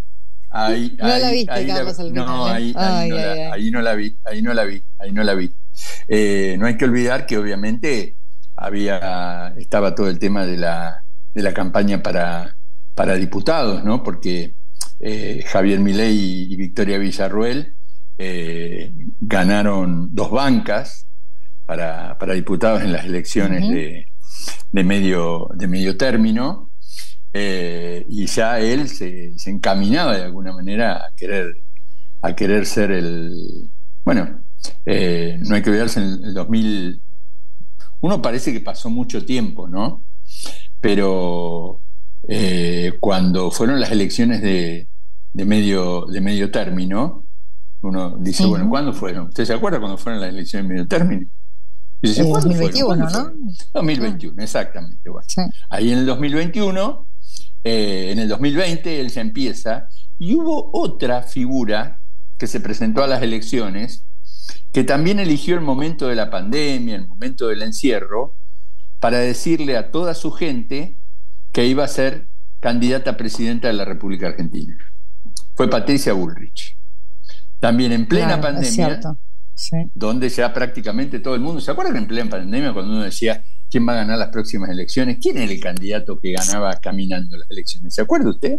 Ahí, no ahí, la viste, ahí Carlos, la, al no, final, ¿eh? ahí, ahí, ay, no ay, la, ay. ahí no la vi, ahí no la vi, ahí no la vi. Eh, no hay que olvidar que obviamente había, estaba todo el tema de la, de la campaña para, para diputados, ¿no? Porque eh, Javier Milei y, y Victoria Villarruel eh, ganaron dos bancas para, para diputados en las elecciones uh-huh. de, de, medio, de medio término. Eh, y ya él se, se encaminaba de alguna manera a querer a querer ser el bueno eh, no hay que olvidarse en el dos mil uno parece que pasó mucho tiempo, ¿no? Pero eh, cuando fueron las elecciones de, de medio de medio término, uno dice, uh-huh. bueno, ¿cuándo fueron? ¿Usted se acuerda cuando fueron las elecciones de medio término? Dice, dos mil veintiuno, ¿no? dos mil veintiuno, ah. exactamente. Bueno. Sí. Ahí en el dos mil veintiuno, eh, en el dos mil veinte él ya empieza, y hubo otra figura que se presentó a las elecciones, que también eligió el momento de la pandemia, el momento del encierro, para decirle a toda su gente que iba a ser candidata a presidenta de la República Argentina. Fue Patricia Bullrich. También en plena claro, pandemia, sí. donde ya prácticamente todo el mundo, ¿se acuerdan que en plena pandemia cuando uno decía quién va a ganar las próximas elecciones? ¿Quién era el candidato que ganaba caminando las elecciones? ¿Se acuerda usted?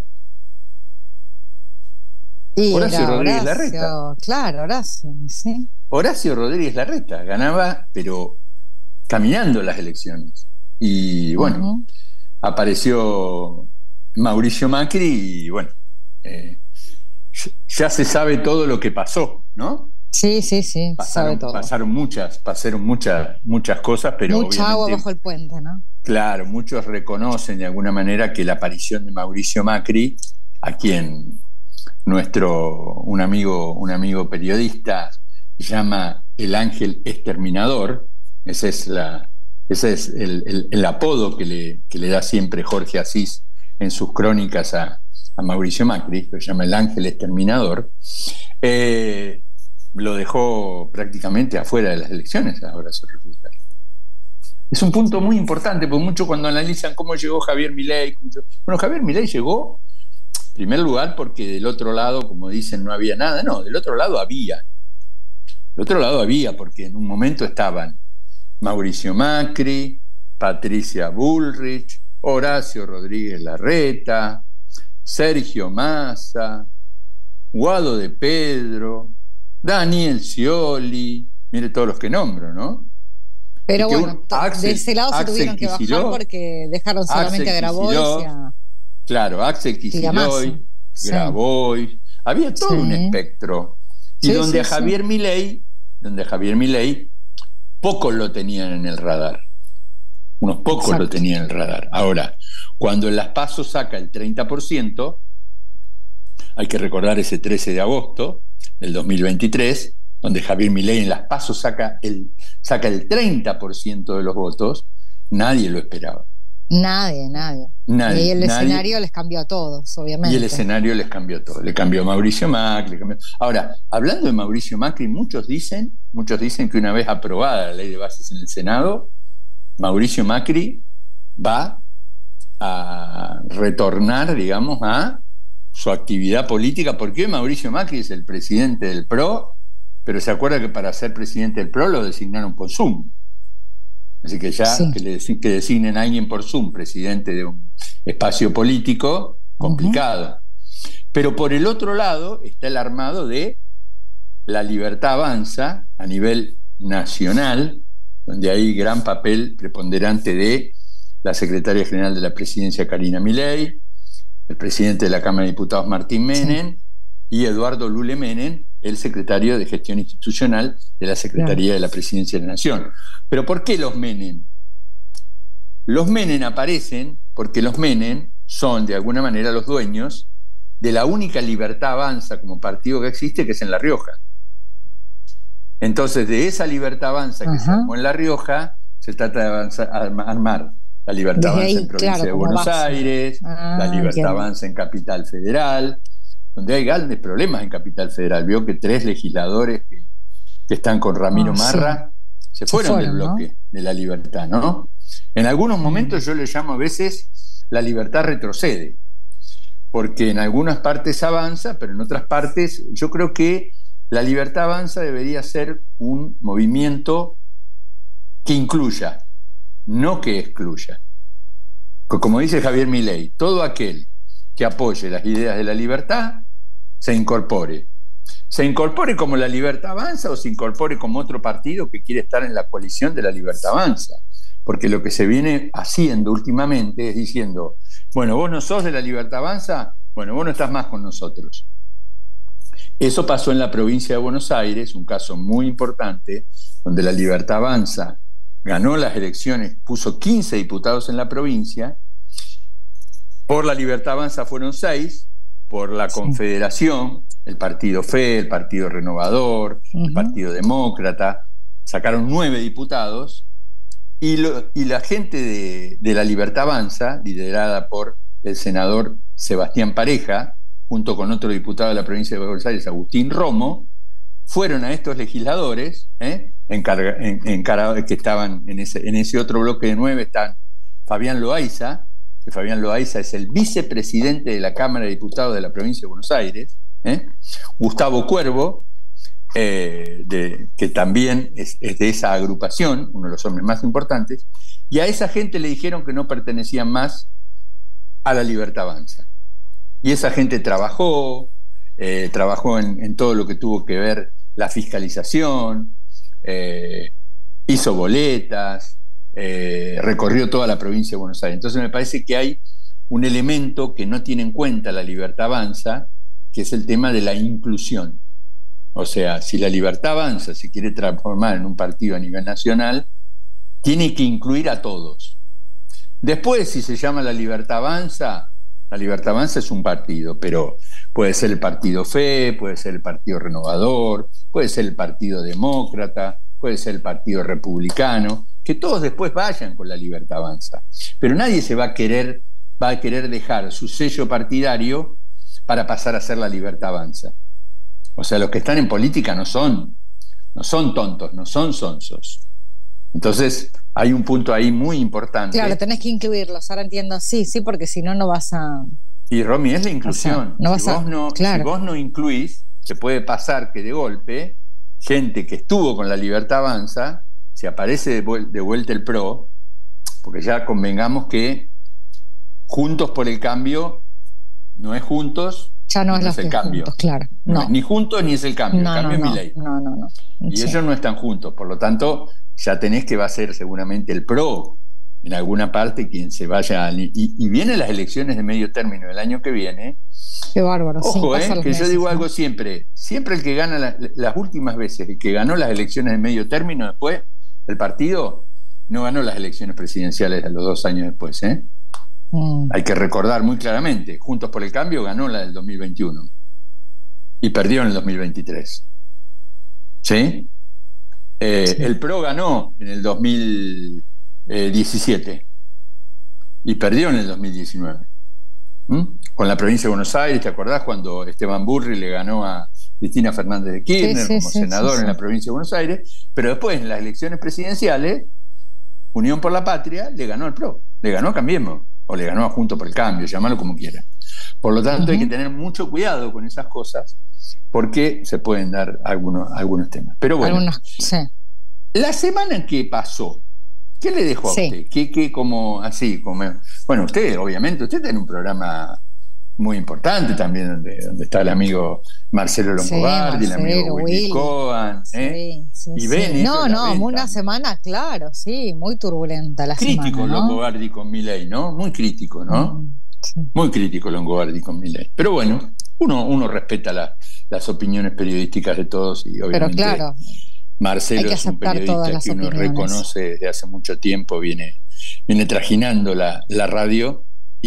Y Horacio Rodríguez Horacio, Larreta. Claro, Horacio, sí. Horacio Rodríguez Larreta ganaba, pero caminando las elecciones. Y bueno, uh-huh. apareció Mauricio Macri y bueno, eh, ya se sabe todo lo que pasó, ¿no? Sí, sí, sí, pasaron, sabe todo. Pasaron muchas, pasaron muchas, muchas cosas, pero mucha agua bajo el puente, ¿no? Claro, muchos reconocen de alguna manera que la aparición de Mauricio Macri, a quien nuestro un amigo, un amigo periodista llama el ángel exterminador, Ese es, la, ese es el, el, el apodo que le, que le da siempre Jorge Asís en sus crónicas a, a Mauricio Macri, que se llama el ángel exterminador. Eh, lo dejó prácticamente afuera de las elecciones a Horacio Rodríguez. Es un punto muy importante, porque muchos cuando analizan cómo llegó Javier Milei, bueno, Javier Milei llegó, en primer lugar, porque del otro lado, como dicen, no había nada. No, del otro lado había. Del otro lado había, porque en un momento estaban Mauricio Macri, Patricia Bullrich, Horacio Rodríguez Larreta, Sergio Massa, Guado de Pedro, Daniel Scioli, mire todos los que nombro, ¿no? Pero que bueno, un, Axel, de ese lado Axel se tuvieron que Kicillof, bajar porque dejaron solamente a Grabois y a... Claro, Axel Kicillof, sí. Grabois, había todo sí. un espectro. Y sí, donde sí, Javier sí. Milei, donde Javier Milei, pocos lo tenían en el radar. Unos pocos Exacto. lo tenían en el radar. Ahora, cuando en las PASO saca el treinta por ciento, hay que recordar ese trece de agosto del dos mil veintitrés, donde Javier Milei en las PASO saca el, saca el treinta por ciento de los votos, nadie lo esperaba. Nadie, nadie. nadie y el nadie, escenario les cambió a todos, obviamente. Y el escenario les cambió todo. Le cambió a Mauricio Macri. Le cambió... Ahora, hablando de Mauricio Macri, muchos dicen, muchos dicen que una vez aprobada la ley de bases en el Senado, Mauricio Macri va a retornar, digamos, a su actividad política, porque hoy Mauricio Macri es el presidente del P R O, pero se acuerda que para ser presidente del P R O lo designaron por Zoom. Así que ya sí. que, le, que designen a alguien por Zoom presidente de un espacio político, complicado. Uh-huh. Pero por el otro lado está el armado de La Libertad Avanza a nivel nacional, donde hay gran papel preponderante de la secretaria general de la presidencia, Karina Milei, el presidente de la Cámara de Diputados, Martín Menem, sí. y Eduardo Lule Menem, el secretario de Gestión Institucional de la Secretaría claro. de la Presidencia de la Nación. ¿Pero por qué los Menem? Los Menem aparecen porque los Menem son, de alguna manera, los dueños de la única Libertad Avanza como partido que existe, que es en La Rioja. Entonces, de esa Libertad Avanza que Ajá. se armó en La Rioja, se trata de avanzar, armar la Libertad Avanza ahí, en Provincia claro, de Buenos base. Aires, ah, la Libertad entiendo. Avanza en Capital Federal, donde hay grandes problemas en Capital Federal. Vio que tres legisladores que, que están con Ramiro oh, Marra sí. se, fueron se fueron del bloque ¿no? de La Libertad, ¿no? En algunos momentos yo le llamo a veces la libertad retrocede, porque en algunas partes avanza, pero en otras partes yo creo que la Libertad Avanza debería ser un movimiento que incluya, no que excluya. Como dice Javier Milei, todo aquel que apoye las ideas de la libertad se incorpore. Se incorpore como la Libertad Avanza o se incorpore como otro partido que quiere estar en la coalición de la Libertad Avanza. Porque lo que se viene haciendo últimamente es diciendo, bueno, vos no sos de la Libertad Avanza, bueno, vos no estás más con nosotros. Eso pasó en la provincia de Buenos Aires, un caso muy importante, donde la Libertad Avanza ganó las elecciones, puso quince diputados en la provincia. Por la Libertad Avanza fueron seis, por la sí. Confederación, el Partido F E, el Partido Renovador, uh-huh. el Partido Demócrata, sacaron nueve diputados, y, lo, y la gente de, de la Libertad Avanza, liderada por el senador Sebastián Pareja, junto con otro diputado de la provincia de Buenos Aires, Agustín Romo, fueron a estos legisladores, ¿eh? encarga, en, encarga, que estaban en ese, en ese otro bloque de nueve, están Fabián Loaiza, que Fabián Loaiza es el vicepresidente de la Cámara de Diputados de la provincia de Buenos Aires, ¿eh? Gustavo Cuervo, eh, de, que también es, es de esa agrupación, uno de los hombres más importantes, y a esa gente le dijeron que no pertenecían más a la Libertad Avanza. Y esa gente trabajó, eh, trabajó en, en todo lo que tuvo que ver la fiscalización, eh, hizo boletas, eh, recorrió toda la provincia de Buenos Aires. Entonces me parece que hay un elemento que no tiene en cuenta la Libertad Avanza, que es el tema de la inclusión. O sea, si la Libertad Avanza se quiere transformar en un partido a nivel nacional, tiene que incluir a todos. Después, si se llama la Libertad Avanza, la Libertad Avanza es un partido, pero puede ser el Partido F E, puede ser el Partido Renovador, puede ser el Partido Demócrata, puede ser el Partido Republicano, que todos después vayan con la Libertad Avanza. Pero nadie se va a querer, va a querer dejar su sello partidario para pasar a ser la Libertad Avanza. O sea, los que están en política no son, no son tontos, no son sonsos. Entonces, hay un punto ahí muy importante. Claro, tenés que incluirlos, ahora entiendo, sí, sí, porque si no, no vas a... Y Romy, es la inclusión. O sea, no vas si, vos a... no, claro. si vos no incluís, se puede pasar que de golpe, gente que estuvo con la Libertad Avanza, se aparece de, vuel- de vuelta el PRO, porque ya convengamos que Juntos por el Cambio no es juntos, ya no, no es, es los el cambio. Juntos, claro. No. No. No es ni juntos ni es el cambio. No, el cambio no, es no, Milei. no, no, no. Y Sí. ellos no están juntos, por lo tanto, ya tenés que va a ser seguramente el PRO en alguna parte quien se vaya. A, y, y vienen las elecciones de medio término el año que viene. Qué bárbaro. Ojo, sí, eh, que meses, yo digo ¿no? algo siempre. Siempre el que gana la, las últimas veces, el que ganó las elecciones de medio término después, el partido no ganó las elecciones presidenciales a los dos años después. ¿eh? Mm. Hay que recordar muy claramente, Juntos por el Cambio ganó la del dos mil veintiuno y perdió en el dos mil veintitrés. ¿Sí? Eh, Sí. El PRO ganó en el dos mil diecisiete y perdió en el dos mil diecinueve. ¿Mm? Con la provincia de Buenos Aires, ¿te acordás cuando Esteban Burri le ganó a Cristina Fernández de Kirchner Sí, sí, como sí, senador sí, sí. en la provincia de Buenos Aires? Pero después en las elecciones presidenciales, Unión por la Patria le ganó al PRO, le ganó a Cambiemos, o le ganó a Juntos por el Cambio, llámalo como quiera. Por lo tanto, Ujú. hay que tener mucho cuidado con esas cosas, porque se pueden dar algunos, algunos temas. Pero bueno, Algunos, sí. la semana que pasó, ¿qué le dejó a Sí. usted? ¿Qué, qué como así? Como, bueno, usted, obviamente, usted tiene un programa muy importante también, donde, donde está el amigo Marcelo Sí, Longobardi, el Marcelo, amigo Willy Willy. Cohen, ¿eh? Sí, sí, Y sí. ven eso, No, la no, venta. una semana, claro, sí, muy turbulenta la Crítico semana, ¿no? Longobardi con Milei, ¿no? Muy crítico, ¿no? Mm, sí. Muy crítico Longobardi con Milei. Pero bueno, uno, uno respeta la- las opiniones periodísticas de todos y Pero obviamente claro, Marcelo hay que es un aceptar periodista todas las que uno opiniones. reconoce desde hace mucho tiempo, viene, viene trajinando la, la radio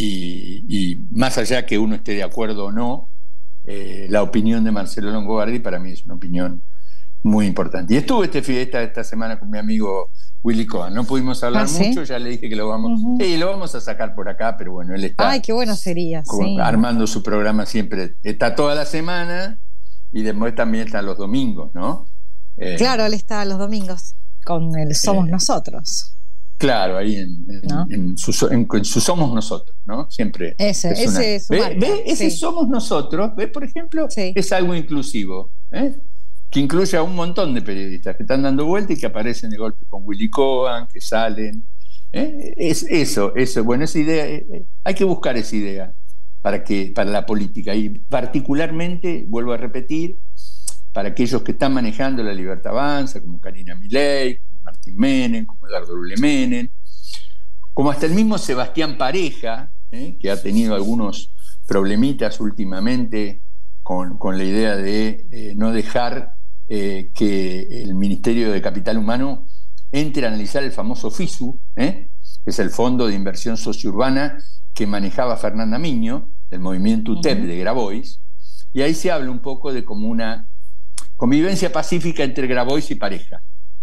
y, y más allá que uno esté de acuerdo o no, eh, la opinión de Marcelo Longobardi para mí es una opinión muy importante. Y estuve este fiesta esta semana con mi amigo Willy Cohen. No pudimos hablar ¿Ah, sí? mucho, ya le dije que lo vamos, Ujú. sí, lo vamos a sacar por acá, pero bueno, él está Ay, qué bueno sería, con- sí. armando su programa siempre. Está toda la semana y después también están los domingos, ¿no? Eh, Claro, él está los domingos con el Somos Eh, Nosotros. Claro, ahí en, en, ¿No? en su, en- en su Somos Nosotros, ¿no? Siempre. Ese, es una- ese es su ¿Ve? marca, ¿Ve? Ese sí. Somos Nosotros, ¿ve? Por ejemplo, Sí. es algo inclusivo, ¿eh? Que incluye a un montón de periodistas que están dando vuelta y que aparecen de golpe con Willy Cohen, que salen. ¿eh? Es eso, eso. Bueno, esa idea, eh, eh, hay que buscar esa idea para, que, para la política. Y particularmente, vuelvo a repetir, para aquellos que están manejando la Libertad Avanza, como Karina Milei, como Martín Menem, como Eduardo Lule Menem, como hasta el mismo Sebastián Pareja, ¿eh? que ha tenido algunos problemitas últimamente con, con la idea de eh, no dejar eh, que el Ministerio de Capital Humano entre a analizar el famoso FISU, ¿eh? que es el Fondo de Inversión Sociourbana que manejaba Fernanda Miño, del movimiento U T E P de Grabois, y ahí se habla un poco de como una convivencia pacífica entre Grabois y Pareja,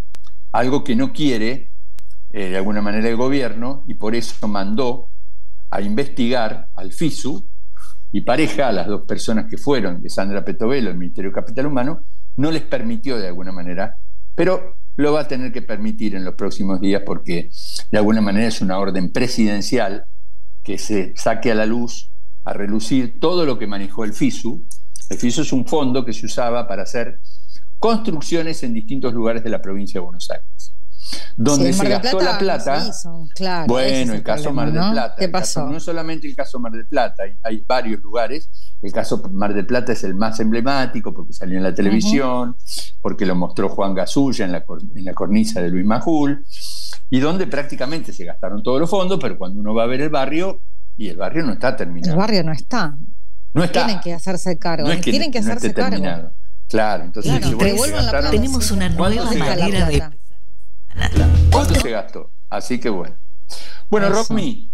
algo que no quiere eh, de alguna manera el gobierno, y por eso mandó a investigar al FISU, y Pareja, a las dos personas que fueron de Sandra Petovelo, el Ministerio de Capital Humano, no les permitió de alguna manera, pero lo va a tener que permitir en los próximos días porque de alguna manera es una orden presidencial que se saque a la luz, a relucir todo lo que manejó el FISU. El FISU es un fondo que se usaba para hacer construcciones en distintos lugares de la provincia de Buenos Aires, donde Sí, en se Mar del gastó la plata. no se hizo, claro, ese Bueno, es el caso problema, Mar del ¿no? Plata. ¿Qué el caso- pasó? no es solamente el caso Mar del Plata, hay, hay varios lugares. El caso Mar del Plata es el más emblemático porque salió en la televisión, porque lo mostró Juan Gasulla en la, cor- en la cornisa de Luis Majul, y donde prácticamente se gastaron todos los fondos, pero cuando uno va a ver el barrio, y el barrio no está terminado. El barrio no está. No está. Tienen que hacerse cargo. No es que Tienen que no hacerse esté cargo. terminado. Claro, entonces Claro, dice, bueno, se devuelvan la gastaron- plata. Tenemos una ¿Cuánto nueva se gastó? manera de... ¿Cuánto se gastó? Así que bueno. Bueno, Eso. Romy,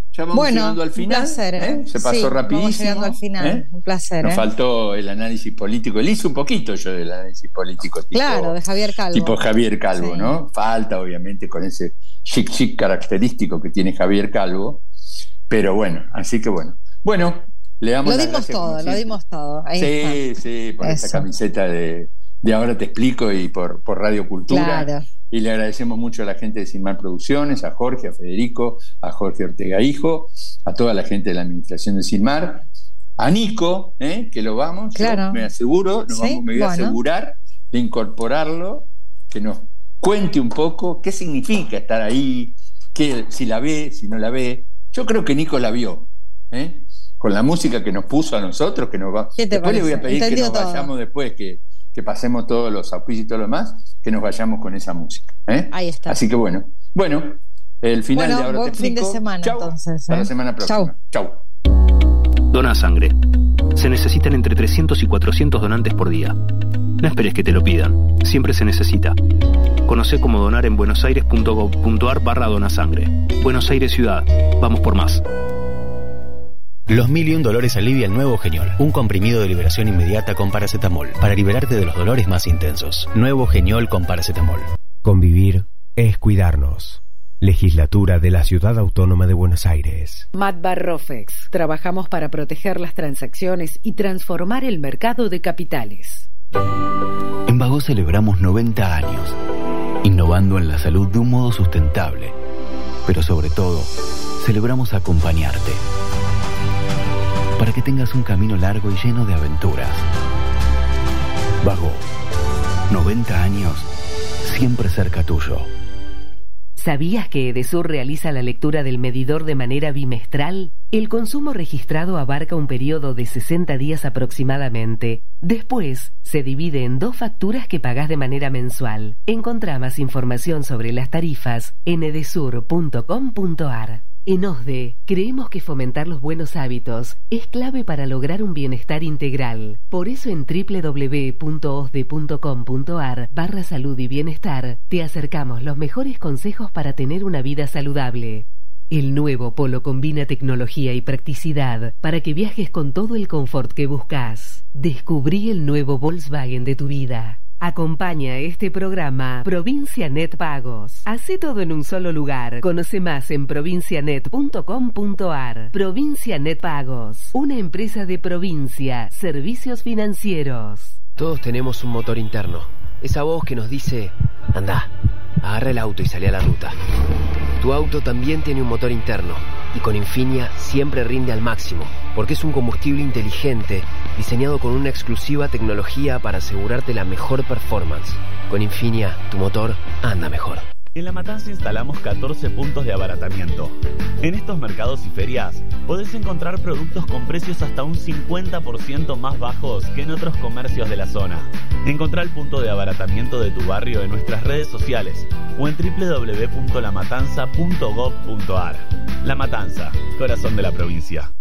Ya vamos bueno, llegando al final. Un placer, ¿eh? ¿eh? Se pasó sí, rapidísimo. Vamos llegando al final. ¿eh? Un placer. Nos ¿eh? faltó el análisis político. Le hice un poquito yo del análisis político. Tipo, claro, de Javier Calvo. Tipo Javier Calvo, sí. ¿no? Falta, obviamente, con ese chic chic característico que tiene Javier Calvo. Pero bueno, así que bueno. Bueno, le damos Lo las dimos gracias, todo, lo dimos todo. Ahí sí, está. sí, por Eso. esta camiseta de, de Ahora Te Explico y por, por Radio Cultura. Claro. Y le agradecemos mucho a la gente de Sin Mar Producciones, a Jorge, a Federico, a Jorge Ortega Hijo, a toda la gente de la administración de Sin Mar, a Nico, ¿eh? que lo vamos, claro. yo me aseguro, nos ¿Sí? vamos, me voy bueno. a asegurar de incorporarlo, que nos cuente un poco qué significa estar ahí, qué, si la ve, si no la ve. Yo creo que Nico la vio, ¿eh? con la música que nos puso a nosotros, que nos va. ¿Qué te después parece? le voy a pedir Entendió que nos todo. vayamos después, que, que pasemos todos los auspicios y todo lo demás, que nos vayamos con esa música. ¿eh? Ahí está. Así que bueno, bueno, el final bueno, de Ahora buen Te fin de Explico. semana Chau. entonces. Hasta ¿eh? la semana próxima. Chau. Dona sangre. Se necesitan entre trescientos y cuatrocientos donantes por día. No esperes que te lo pidan. Siempre se necesita. Conoce cómo donar en buenosaires.gov.ar barra donasangre. Buenos Aires Ciudad. Vamos por más. Los mil y un dolores alivia el nuevo Geniol, un comprimido de liberación inmediata con paracetamol, para liberarte de los dolores más intensos. Nuevo Geniol con paracetamol. Convivir es cuidarnos. Legislatura de la Ciudad Autónoma de Buenos Aires. Matbarrofex. Trabajamos para proteger las transacciones y transformar el mercado de capitales. En Vago celebramos noventa años, innovando en la salud de un modo sustentable. Pero sobre todo, celebramos acompañarte, para que tengas un camino largo y lleno de aventuras. Vago, noventa años, siempre cerca tuyo. ¿Sabías que Edesur realiza la lectura del medidor de manera bimestral? El consumo registrado abarca un periodo de sesenta días aproximadamente. Después, se divide en dos facturas que pagás de manera mensual. Encontrá más información sobre las tarifas en edesur punto com punto ar. En OSDE, creemos que fomentar los buenos hábitos es clave para lograr un bienestar integral. Por eso en doble u doble u doble u punto osde punto com punto ar barra salud y bienestar te acercamos los mejores consejos para tener una vida saludable. El nuevo Polo combina tecnología y practicidad para que viajes con todo el confort que buscas. Descubrí el nuevo Volkswagen de tu vida. Acompaña este programa Provincia Net Pagos. Hace todo en un solo lugar. Conoce más en provincia net punto com punto ar. Provincia Net Pagos, una empresa de Provincia, servicios financieros. Todos tenemos un motor interno. Esa voz que nos dice, anda, agarra el auto y salí a la ruta. Tu auto también tiene un motor interno y con Infinia siempre rinde al máximo, porque es un combustible inteligente diseñado con una exclusiva tecnología para asegurarte la mejor performance. Con Infinia, tu motor anda mejor. En La Matanza instalamos catorce puntos de abaratamiento. En estos mercados y ferias podés encontrar productos con precios hasta un cincuenta por ciento más bajos que en otros comercios de la zona. Encontrá el punto de abaratamiento de tu barrio en nuestras redes sociales o en doble u doble u doble u punto la matanza punto gov punto ar. La Matanza, corazón de la provincia.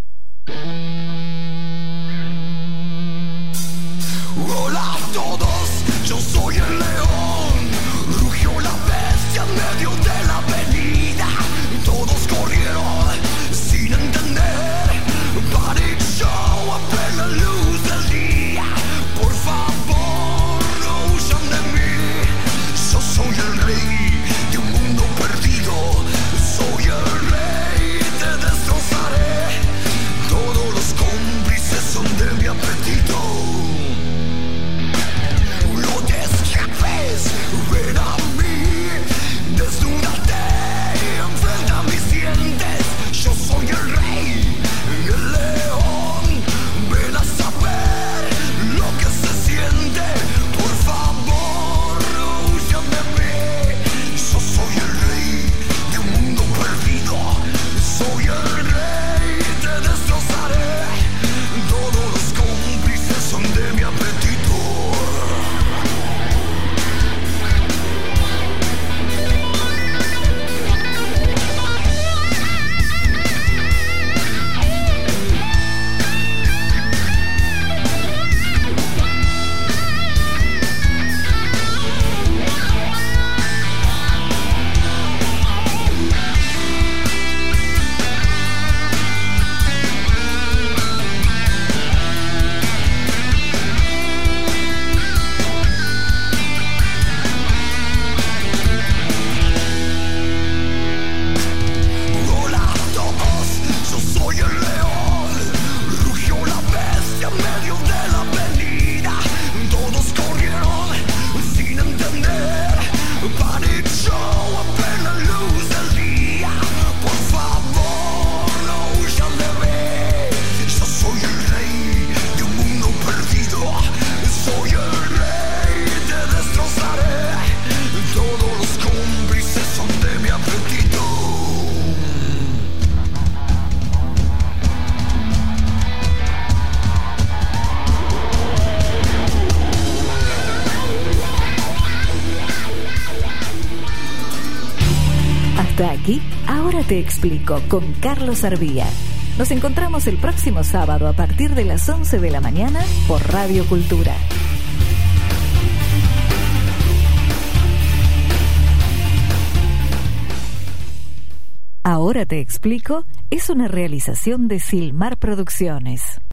Hola a todos, yo soy el león. Rugió la bestia en medio de la avenida. Todos corrieron sin entender. Panic show a plena luz del día. Por favor, no huyan de mí. Yo soy el rey de un mundo perdido. Soy el rey, te destrozaré. Todos los cómplices son de mi apetito. Ven a mí, desde Hasta aquí, Ahora te explico con Carlos Arbía. Nos encontramos el próximo sábado a partir de las once de la mañana por Radio Cultura. Ahora te explico es una realización de Silmar Producciones.